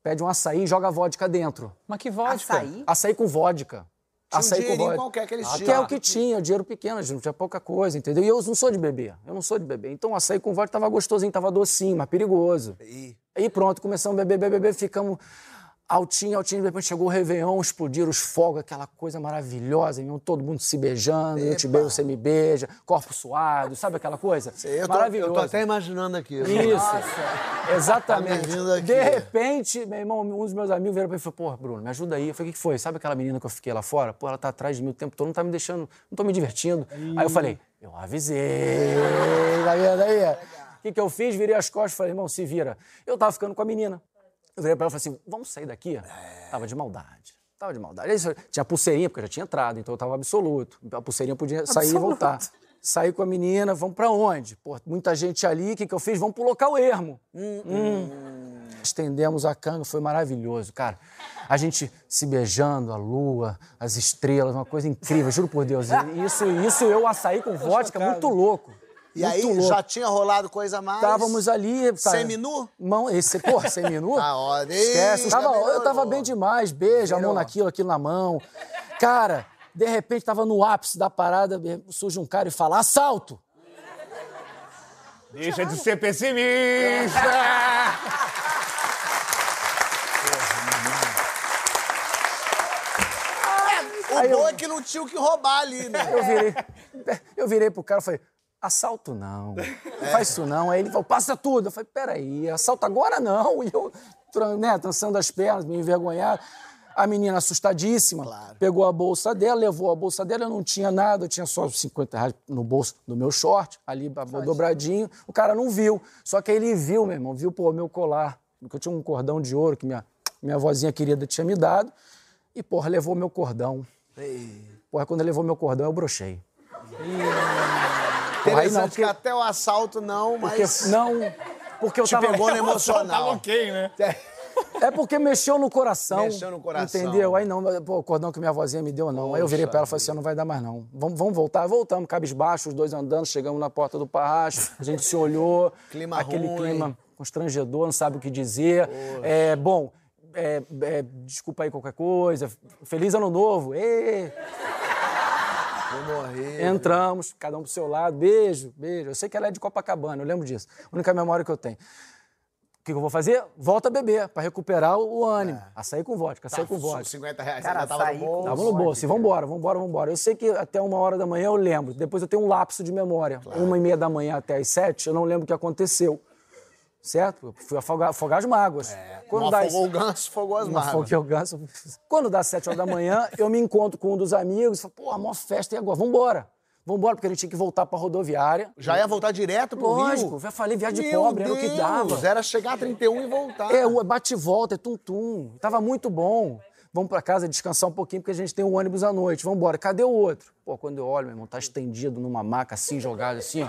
pede um açaí e joga vodka dentro. Mas que vodka? Açaí? Açaí com vodka. Tinha um Açaí com dinheirinho vodka. qualquer que eles Que é tinham. o que tinha, dinheiro pequeno, não tinha pouca coisa, entendeu? E eu não sou de beber, Então o açaí com vodka tava gostosinho, tava docinho, mas perigoso. Aí pronto, começamos a beber, ficamos altinho, de repente chegou o Réveillon, explodiram os fogos, aquela coisa maravilhosa, todo mundo se beijando, eu te beijo, você me beija, corpo suado, sabe aquela coisa? Maravilhoso. Eu tô até imaginando aqui. Isso, exatamente. Tá me vindo aqui. De repente, meu irmão, um dos meus amigos virou pra mim e falou, porra, Bruno, me ajuda aí. Eu falei, o que foi? Sabe aquela menina que eu fiquei lá fora? Pô, ela tá atrás de mim o tempo todo, não tá me deixando, não tô me divertindo. Aí eu falei, eu avisei, tá vendo aí? O que eu fiz? Virei as costas e falei, irmão, se vira. Eu tava ficando com a menina. Eu virei pra ela e falei assim, vamos sair daqui? Tava de maldade. Aí, tinha pulseirinha, porque eu já tinha entrado, então eu tava absoluto. A pulseirinha podia sair e voltar. Saí com a menina, vamos pra onde? Pô, muita gente ali, o que eu fiz? Vamos pro local ermo. Estendemos a canga, foi maravilhoso, cara. A gente se beijando, a lua, as estrelas, uma coisa incrível, juro por Deus. Isso eu açaí com vodka, muito louco. E aí, já tinha rolado coisa mais? Estávamos ali... Seminu? Seminu? A hora. Esquece. Eu tava bem demais, beijo, a mão naquilo, aquilo na mão. Cara, de repente, tava no ápice da parada, surge um cara e fala, assalto! Deixa de ser pessimista! O bom é que não tinha o que roubar ali, né? Eu virei pro cara e falei, assalto não, faz isso não. Aí ele falou, passa tudo. Eu falei, peraí, assalto agora não. E eu, trançando as pernas, me envergonhado. A menina assustadíssima, pegou a bolsa dela, levou a bolsa dela, eu não tinha nada, eu tinha só R$50 no bolso do meu short, ali dobradinho. O cara não viu, só que aí ele viu, meu irmão, viu, meu colar, porque eu tinha um cordão de ouro que minha vozinha querida tinha me dado, e, porra, levou meu cordão. Porra, quando ele levou meu cordão, eu brochei. Interessante que até o assalto não, mas... Porque eu tava... pegou no emocional. Tava ok, né? É porque mexeu no coração. Mexeu no coração. Entendeu? Aí não, pô, o cordão que minha vozinha me deu, não. Poxa, aí eu virei pra ela e falei assim, não vai dar mais não. Vamos voltar? Voltamos, cabisbaixo, os dois andando, chegamos na porta do Parracho, a gente se olhou. Aquele clima constrangedor, não sabe o que dizer. Desculpa aí qualquer coisa. Feliz Ano Novo. Vou morrer. Entramos, cada um pro seu lado. Beijo. Eu sei que ela é de Copacabana, eu lembro disso. A única memória que eu tenho. O que eu vou fazer? Volta a beber, pra recuperar o ânimo. Açaí com vodka, açaí com vodka. R$50, cara, tava no bolso. Tava no bolso. E vambora. Eu sei que até 1h da manhã eu lembro. Depois eu tenho um lapso de memória. 1h30 da manhã até as 7, eu não lembro o que aconteceu. Certo? Eu fui afogar as mágoas. Quando afogou o ganso, afogou as mágoas. Afoguei o ganso. Quando dá 7 horas da manhã, eu me encontro com um dos amigos e falo, pô, a maior festa, e agora? Vambora, porque a gente tinha que voltar pra rodoviária. Já ia voltar direto pro Rio? Lógico, já falei, viagem de pobre, era o que dava. Era chegar a 31 e voltar. Bate e volta, é tum-tum. Tava muito bom. Vamos pra casa descansar um pouquinho, porque a gente tem um ônibus à noite. Vambora. Cadê o outro? Pô, quando eu olho, meu irmão, tá estendido numa maca assim, jogado assim, ó.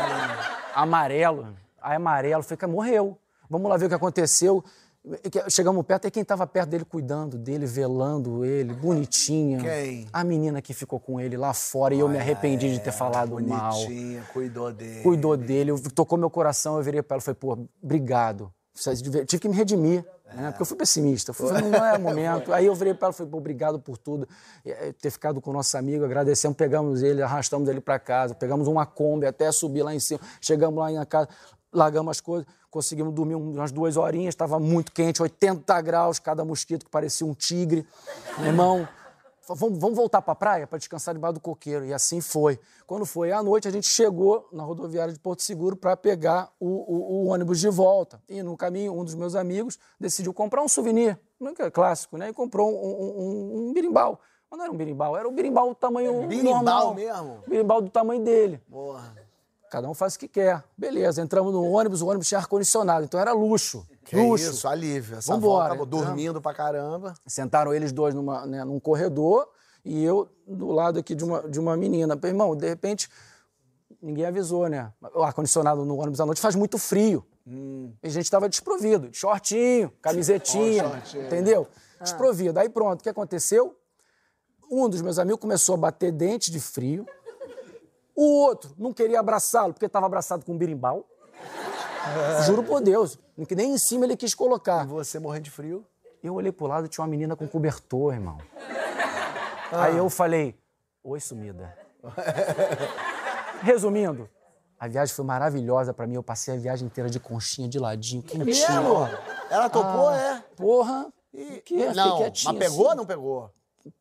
Amarelo. Aí amarelo, fica, morreu. Vamos lá ver o que aconteceu. Chegamos perto, aí quem tava perto dele, cuidando dele, velando ele, bonitinha. Quem? A menina que ficou com ele lá fora, e eu me arrependi de ter falado mal. Bonitinha, cuidou dele. Cuidou dele, tocou meu coração, eu virei pra ela e falei, pô, obrigado. Tive que me redimir, né? Porque eu fui pessimista, não é momento. Aí eu virei pra ela e falei, pô, obrigado por tudo, ter ficado com o nosso amigo, agradecemos, pegamos ele, arrastamos ele pra casa, pegamos uma Kombi até subir lá em cima, chegamos lá na casa, largamos as coisas, conseguimos dormir umas 2 horinhas, estava muito quente, 80 graus, cada mosquito que parecia um tigre. Meu irmão, vamos voltar para a praia para descansar debaixo do coqueiro. E assim foi. Quando foi à noite, a gente chegou na rodoviária de Porto Seguro para pegar o ônibus de volta. E no caminho, um dos meus amigos decidiu comprar um souvenir, clássico, né? E comprou um birimbau. Mas não era um birimbau, era um birimbau do tamanho normal. Mesmo? Birimbau do tamanho dele. Porra. Cada um faz o que quer. Beleza, entramos no ônibus, o ônibus tinha ar-condicionado, então era luxo. Luxo. Isso, alívio. Essa Vambora. volta, dormindo pra caramba. Sentaram eles dois num corredor e eu do lado aqui de uma menina. Irmão, de repente, ninguém avisou, né? O ar-condicionado no ônibus à noite faz muito frio. E a gente estava desprovido, de shortinho, camisetinha, entendeu? Desprovido. Aí pronto, o que aconteceu? Um dos meus amigos começou a bater dente de frio. O outro não queria abraçá-lo porque estava abraçado com um birimbau. Juro por Deus. Nem em cima ele quis colocar. E você morrendo de frio? Eu olhei pro lado e tinha uma menina com cobertor, irmão. Aí eu falei, oi, sumida. Resumindo, a viagem foi maravilhosa pra mim. Eu passei a viagem inteira de conchinha, de ladinho, quentinho. Mesmo? Ela topou, Porra. E... Que é? Não, Fiquei quietinho, mas pegou ou assim. não pegou?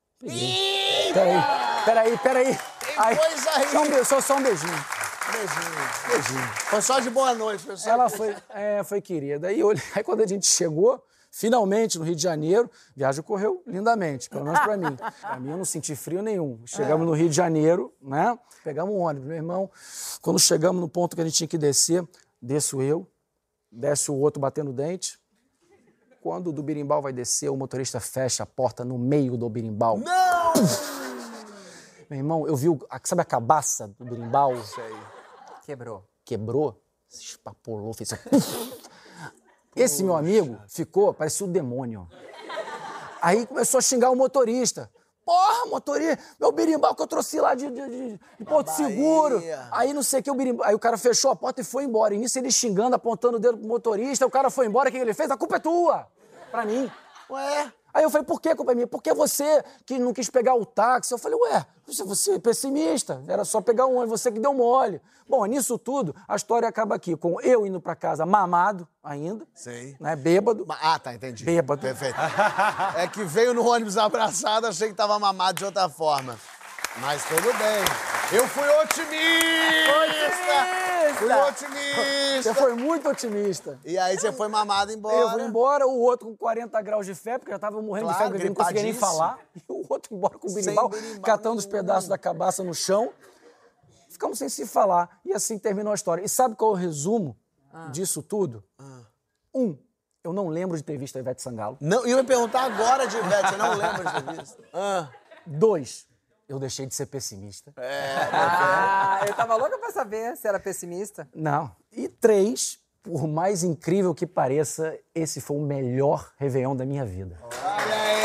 Peraí. Tem coisa aí. Só um beijinho. Beijinho. Foi só de boa noite, pessoal. Ela foi querida. Aí quando a gente chegou, finalmente, no Rio de Janeiro, a viagem correu lindamente, pelo menos pra mim. Pra mim, eu não senti frio nenhum. Chegamos no Rio de Janeiro, né? Pegamos um ônibus. Meu irmão, quando chegamos no ponto que a gente tinha que descer, desço eu, desce o outro batendo dente. Quando o do birimbau vai descer, o motorista fecha a porta no meio do birimbau. Não! Meu irmão, eu vi, sabe a cabaça do birimbau? Sei. Quebrou, se espapolou, fez assim. Esse meu amigo parecia o demônio. Aí começou a xingar o motorista. Porra, motorista, meu birimbau que eu trouxe lá de Porto Seguro. Aí não sei o que, o birimbau. Aí o cara fechou a porta e foi embora. E nisso ele xingando, apontando o dedo pro motorista, o cara foi embora, o que ele fez? A culpa é tua! Pra mim. Ué? Aí eu falei, por que a culpa é minha? Porque você que não quis pegar o táxi. Eu falei, ué, você é pessimista, era só pegar um ônibus, você que deu mole. Bom, nisso tudo, a história acaba aqui, com eu indo pra casa mamado ainda. Sei. Né, bêbado. Tá, entendi. Bêbado. Perfeito. É que veio no ônibus abraçado, achei que tava mamado de outra forma. Mas tudo bem. Eu fui otimista! Fui otimista! Você foi muito otimista. E aí você foi mamado embora. Eu fui embora, o outro com 40 graus de febre, porque eu tava morrendo de febre, porque eu não conseguia nem falar. E o outro embora com o birimbau, catando os pedaços da cabaça no chão. Ficamos sem se falar. E assim terminou a história. E sabe qual é o resumo disso tudo? Eu não lembro de ter visto a Ivete Sangalo. Não, eu ia perguntar agora de Ivete, eu não lembro de ter visto. 2, eu deixei de ser pessimista. Eu tava louca pra saber se era pessimista. Não. E 3, por mais incrível que pareça, esse foi o melhor Réveillon da minha vida. Olha aí!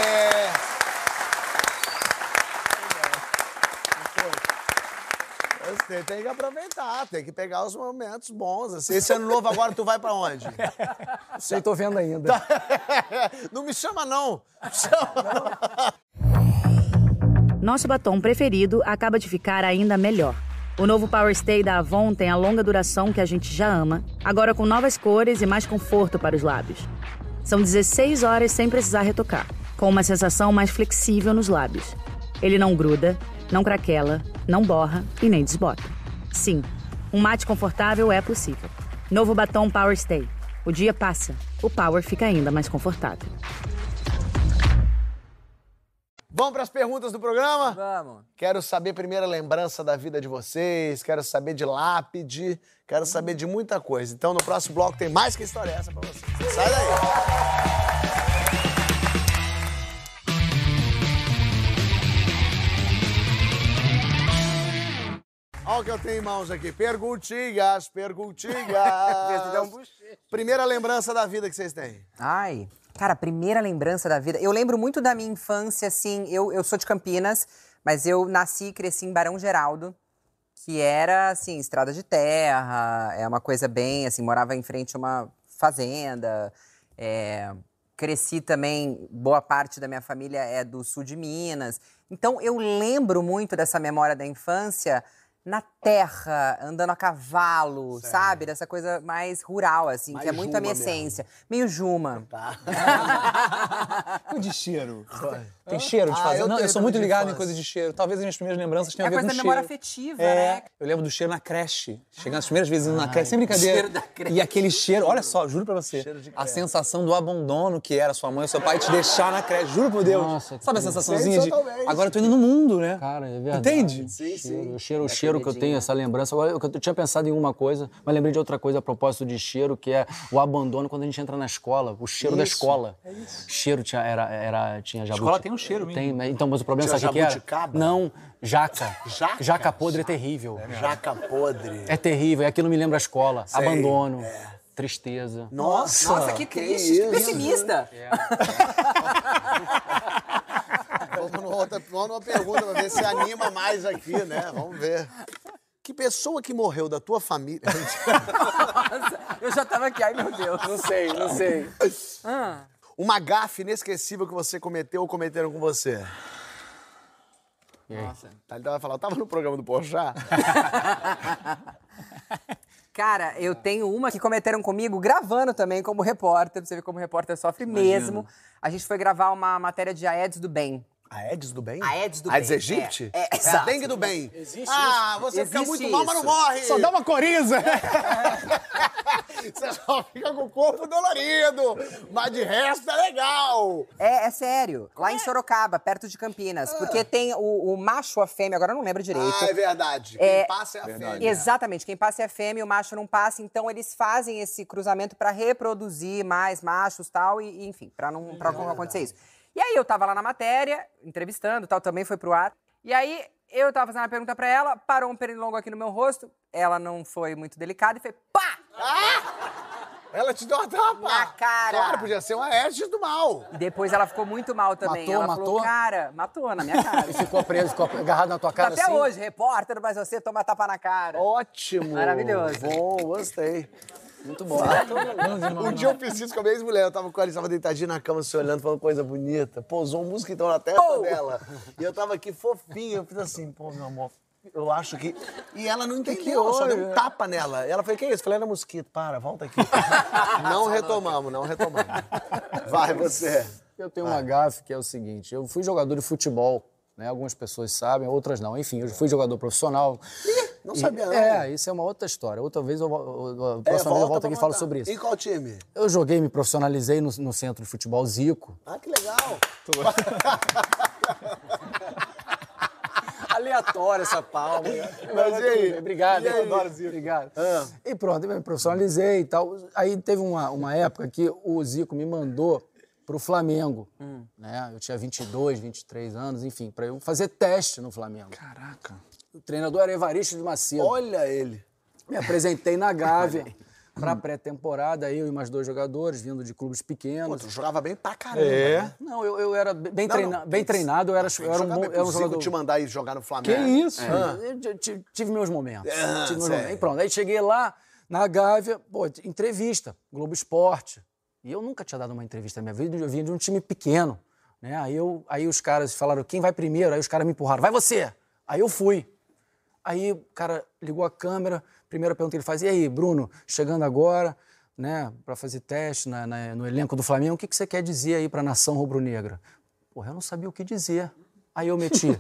Você tem que aproveitar, tem que pegar os momentos bons. Assim. Esse ano novo agora tu vai pra onde? Não sei, tô vendo ainda. Não me chama, não. Me chama. Nosso batom preferido acaba de ficar ainda melhor. O novo Power Stay da Avon tem a longa duração que a gente já ama, agora com novas cores e mais conforto para os lábios. São 16 horas sem precisar retocar, com uma sensação mais flexível nos lábios. Ele não gruda, não craquela, não borra e nem desbota. Sim, um mate confortável é possível. Novo batom Power Stay. O dia passa, o Power fica ainda mais confortável. Vamos para as perguntas do programa? Vamos. Quero saber primeiro a lembrança da vida de vocês, quero saber de lápide, quero saber de muita coisa. Então no próximo bloco tem mais que história essa para vocês. Sai daí! Olha o que eu tenho em mãos aqui. Perguntinhas. Primeira lembrança da vida que vocês têm. Ai, cara, primeira lembrança da vida. Eu lembro muito da minha infância, assim. Eu sou de Campinas, mas eu nasci e cresci em Barão Geraldo, que era, assim, estrada de terra. É uma coisa bem, assim, morava em frente a uma fazenda. Cresci também, boa parte da minha família é do sul de Minas. Então, eu lembro muito dessa memória da infância na terra, andando a cavalo, sabe? Dessa coisa mais rural, assim, mais que é muito a minha essência. Meio Juma. Tá. De cheiro. Tem cheiro de fazer? Não, eu sou muito ligado em coisas de cheiro. Talvez as minhas primeiras lembranças tenham a ver com cheiro. É coisa da memória afetiva, né? Eu lembro do cheiro na creche. Chegando as primeiras vezes na creche, sem brincadeira. Cheiro da creche. E aquele cheiro, olha só, juro pra você. A sensação do abandono que era sua mãe e seu pai te deixar na creche, juro por Deus. Nossa, sabe a sensaçãozinha de agora eu tô indo no mundo, né? Cara, é verdade. Entende? Sim. O cheiro que eu tenho, essa lembrança. Agora, eu tinha pensado em uma coisa, mas lembrei de outra coisa a propósito de cheiro, que é o abandono quando a gente entra na escola. O cheiro da escola. É isso. Cheiro tinha jabuti. A escola tem um cheiro mesmo. Tem, então, mas o problema sabe o que era? Não, jaca. Jaca podre é terrível. Jaca podre. É terrível, aquilo me lembra a escola. Sei. Abandono. Tristeza. Nossa, que triste, que pessimista. Vamos numa pergunta pra ver se anima mais aqui, né? Vamos ver. Que pessoa que morreu da tua família... Nossa, eu já tava aqui, ai meu Deus. Não sei. Uma gafe inesquecível que você cometeu ou cometeram com você? Nossa. Ele vai falar, eu tava no programa do Porchat. Cara, eu tenho uma que cometeram comigo gravando também como repórter. Pra você ver como o repórter sofre mesmo. A gente foi gravar uma matéria de Aedes do Bem. Aedes do Bem? Aedes do Aedes Bem. aegypti? É, a exato. dengue do bem. Existe você isso? fica muito Existe mal, mas não isso. morre. Só dá uma coriza. Você só fica com o corpo dolorido, mas de resto é legal. É sério. Lá em Sorocaba, perto de Campinas. Porque tem o macho, a fêmea, agora eu não lembro direito. É verdade. Quem passa é a fêmea. Exatamente. Quem passa é a fêmea, o macho não passa. Então, eles fazem esse cruzamento pra reproduzir mais machos e tal. E, enfim, pra não acontecer isso. E aí, eu tava lá na matéria, entrevistando, tal, também foi pro ar. E aí, eu tava fazendo uma pergunta pra ela, parou um pernilongo aqui no meu rosto. Ela não foi muito delicada e fez pá! Ela te deu uma tapa. Na cara. Claro, podia ser uma Aedes do mal. E depois ela ficou muito mal também. Matou, ela matou? falou, cara, matou na minha cara. E ficou preso, ficou agarrado na tua cara Até assim? hoje, repórter, mas você toma tapa na cara. Ótimo. Maravilhoso. Bom, gostei. Muito bom. Um dia eu fiz isso com a minha ex-mulher. Eu tava com ela, tava deitadinha na cama, se olhando, falando coisa bonita. Pousou um mosquitão na testa dela. E eu tava aqui fofinho. Eu fiz assim, pô, meu amor, eu acho que... E ela não entendeu, só deu um tapa nela. Ela falou, que isso? Eu falei, era mosquito. Para, volta aqui. Não retomamos. Vai, você. Eu tenho uma gafe que é o seguinte, eu fui jogador de futebol, né? Algumas pessoas sabem, outras não. Enfim, eu fui jogador profissional. Não sabia, não. Isso é uma outra história. Outra vez, a próxima vez eu volto aqui e falo sobre isso. E qual time? Eu joguei, me profissionalizei no centro de futebol Zico. Ah, que legal. Aleatória essa palma. Mas e aí? Obrigado, E aí? eu adoro Zico. Obrigado. E pronto, eu me profissionalizei e tal. Aí teve uma época que o Zico me mandou pro Flamengo, né? Eu tinha 22, 23 anos, enfim, para eu fazer teste no Flamengo. Caraca. O treinador era Evaristo de Macedo. Olha ele. Me apresentei na Gávea pra pré-temporada, eu e mais 2 jogadores, vindo de clubes pequenos. Pô, tu jogava bem pra caramba. Né? Não, eu era bem treinado, eu era um jogador... te mandar ir jogar no Flamengo. Que isso? Eu tive meus momentos. sério. E pronto, aí cheguei lá, na Gávea, pô, entrevista, Globo Esporte. E eu nunca tinha dado uma entrevista na minha vida, eu vinha de um time pequeno, né? Aí os caras falaram, quem vai primeiro? Aí os caras me empurraram, vai você! Aí eu fui. Aí o cara ligou a câmera, primeira pergunta que ele faz, e aí, Bruno, chegando agora, né, pra fazer teste no elenco do Flamengo, o que você quer dizer aí pra nação rubro-negra? Porra, eu não sabia o que dizer. Aí eu meti,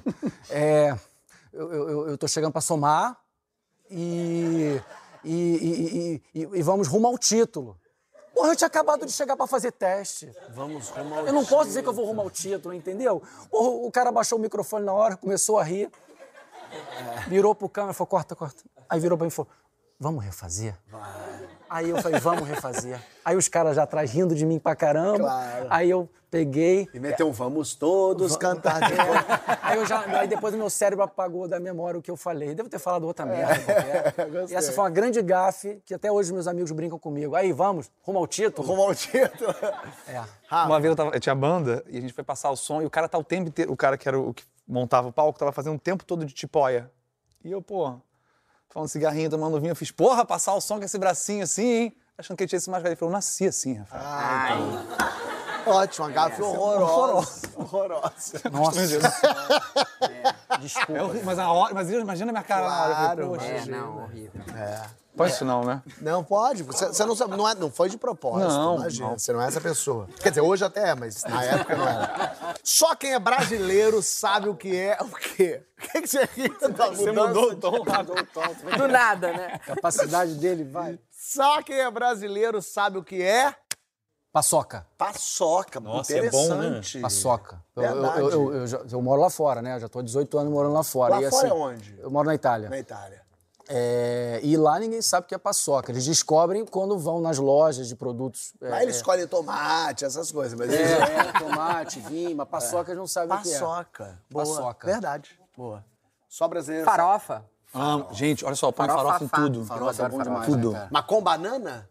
eu tô chegando pra somar e vamos rumo ao título. Porra, eu tinha acabado de chegar pra fazer teste. Vamos rumo ao título. Eu não posso dizer que eu vou rumo ao título, entendeu? Porra, o cara baixou o microfone na hora, começou a rir. Virou pro câmera e falou, corta. Aí virou pra mim e falou, vamos refazer? Vai. Aí eu falei, vamos refazer. Aí os caras já atrás rindo de mim pra caramba. Claro. Aí eu peguei... E meteu um vamos todos cantar de novo. Aí depois o meu cérebro apagou da memória o que eu falei. Devo ter falado outra merda qualquer. E essa foi uma grande gafe que até hoje meus amigos brincam comigo. Aí, vamos, rumo ao título. Rumo ao título. Uma vez eu tinha banda e a gente foi passar o som e o cara tá o tempo inteiro, o cara que era o que montava o palco, tava fazendo o tempo todo de tipóia. E eu, pô, falando cigarrinho, tomando vinho, eu fiz, porra, passar o som com esse bracinho assim, hein? Achando que ele tinha esse mais velho. Ele falou, eu nasci assim, Rafael. Ótimo, uma gafe horrorosa. Nossa. Desculpa. Mas imagina a minha cara na hora. Claro, Poxa, Não, horrível. pode isso não, né? Não pode. Você não sabe, não foi de propósito. Não, imagina. não. Você não é essa pessoa. Quer dizer, hoje até é, mas na época não era. Só quem é brasileiro sabe o que é o quê? O que você ri da Você mudança mudou o de- tom. Do nada, né? A capacidade dele vai. Só quem é brasileiro sabe o que é Paçoca. paçoca. Nossa, é bom, né? interessante. Paçoca. Verdade. Eu moro lá fora, né? Eu já tô há 18 anos morando lá fora. Lá E, fora assim, é onde? Eu moro na Itália. Na Itália. E lá ninguém sabe o que é paçoca. Eles descobrem quando vão nas lojas de produtos. Lá eles escolhem tomate, essas coisas. Mas Tomate, vinho, mas paçoca eles não sabem o que é. paçoca. Boa. Paçoca. Verdade. Boa. Só brasileiro. Farofa. Gente, olha só, põe farofa em tudo. Farofa é bom demais, Tudo. né, cara? Mas com banana?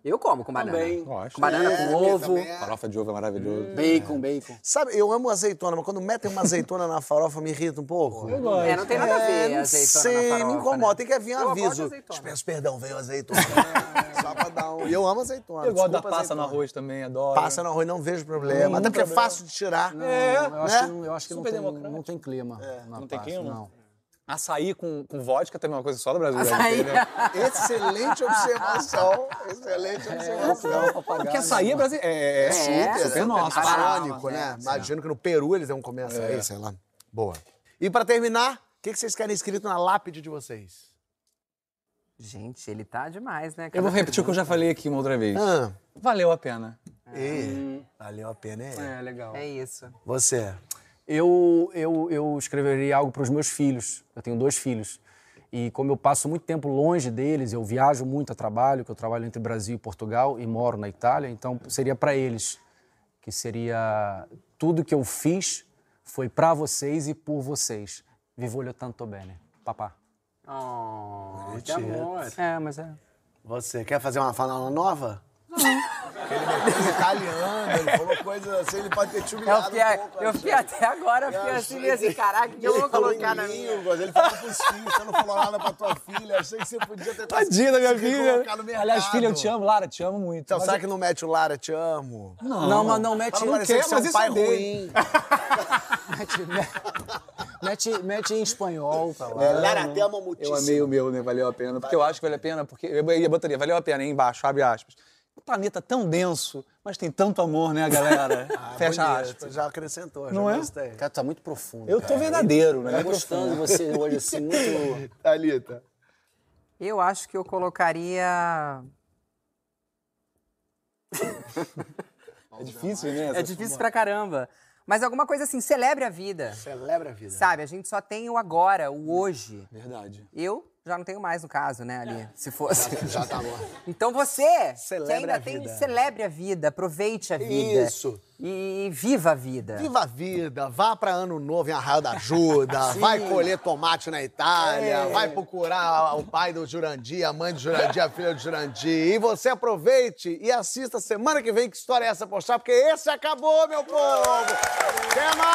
Eu como com banana. Também. Gosto. Com banana, com ovo. Farofa de ovo é maravilhoso. Bacon. Sabe, eu amo azeitona, mas quando metem uma azeitona na farofa me irrita um pouco. Eu gosto. Não tem nada a ver Não azeitona sei, na farofa, me incomoda. né? Tem que vir Eu gosto de aviso. azeitona. Peço perdão, veio azeitona. Só pra dar um... E eu amo azeitona. Eu gosto da Desculpa, passa no azeitona. arroz também, adoro. Passa no arroz, não vejo problema. Até porque é fácil de tirar. Eu acho que Super não democrático. tem clima. Não tem clima? Não. Açaí com vodka também é uma coisa só do Brasil. Açaí. Né? Excelente observação. Excelente observação. Porque açaí é brasileiro. É super nosso. Parânico, né? Imagino que no Peru eles vão comer açaí, sei lá. Boa. E pra terminar, o que vocês querem escrito na lápide de vocês? Gente, ele tá demais, né? Eu vou repetir o que eu já falei aqui uma outra vez. Valeu a pena. Valeu a pena, É, legal. É isso. Você? Eu escreveria algo para os meus filhos. Eu tenho 2 filhos. E como eu passo muito tempo longe deles, eu viajo muito a trabalho, que eu trabalho entre Brasil e Portugal e moro na Itália, então seria para eles, que seria tudo que eu fiz foi para vocês e por vocês. Vi voglio tanto bene, papá. Oh, que amor. É, mas é. Você quer fazer uma fala nova? Ele meteu italiano, ele falou coisas assim, ele pode ter te humilhado Eu fiquei até agora, eu fiquei assim, meio assim, caraca, o que eu vou colocar na minha? Ele falou pros filhos, você não falou nada pra tua filha, achei que você podia ter... Tadinha da minha conseguido filha. colocar no mercado. Aliás, filha, eu te amo. Lara, te amo muito. Então, Mas será que não mete o Lara, te amo? Não, mas não mete... Pra não parecer que você é um pai ruim. Mete em espanhol pra lá. Lara, te amo muitíssimo. Eu amei o meu, né? Valeu a pena. Porque eu acho que vale a pena, porque eu botaria, valeu a pena, aí embaixo, abre aspas. Um planeta tão denso, mas tem tanto amor, né, galera? Fecha Bonito, aspas. já acrescentou, Não já é? gostei. Cara, tá muito profundo. Eu tô verdadeiro, né? Tô gostando de você hoje, assim, muito... Thalita. Eu acho que eu colocaria... É difícil, né? É difícil pra caramba. Mas alguma coisa assim, celebre a vida. Celebra a vida. Sabe, a gente só tem o agora, o hoje. Verdade. Eu já não tenho mais, no caso, né, ali, se fosse. Já tá bom. Então você, Celebre que ainda a tem, vida. celebre a vida, aproveite a vida. Isso. E viva a vida. Viva a vida, vá pra Ano Novo em Arraial da Ajuda, vai colher tomate na Itália, vai procurar o pai do Jurandir, a mãe do Jurandir, a filha do Jurandir. E você aproveite e assista semana que vem Que História é Essa, Postar, porque esse acabou, meu povo! Até mais!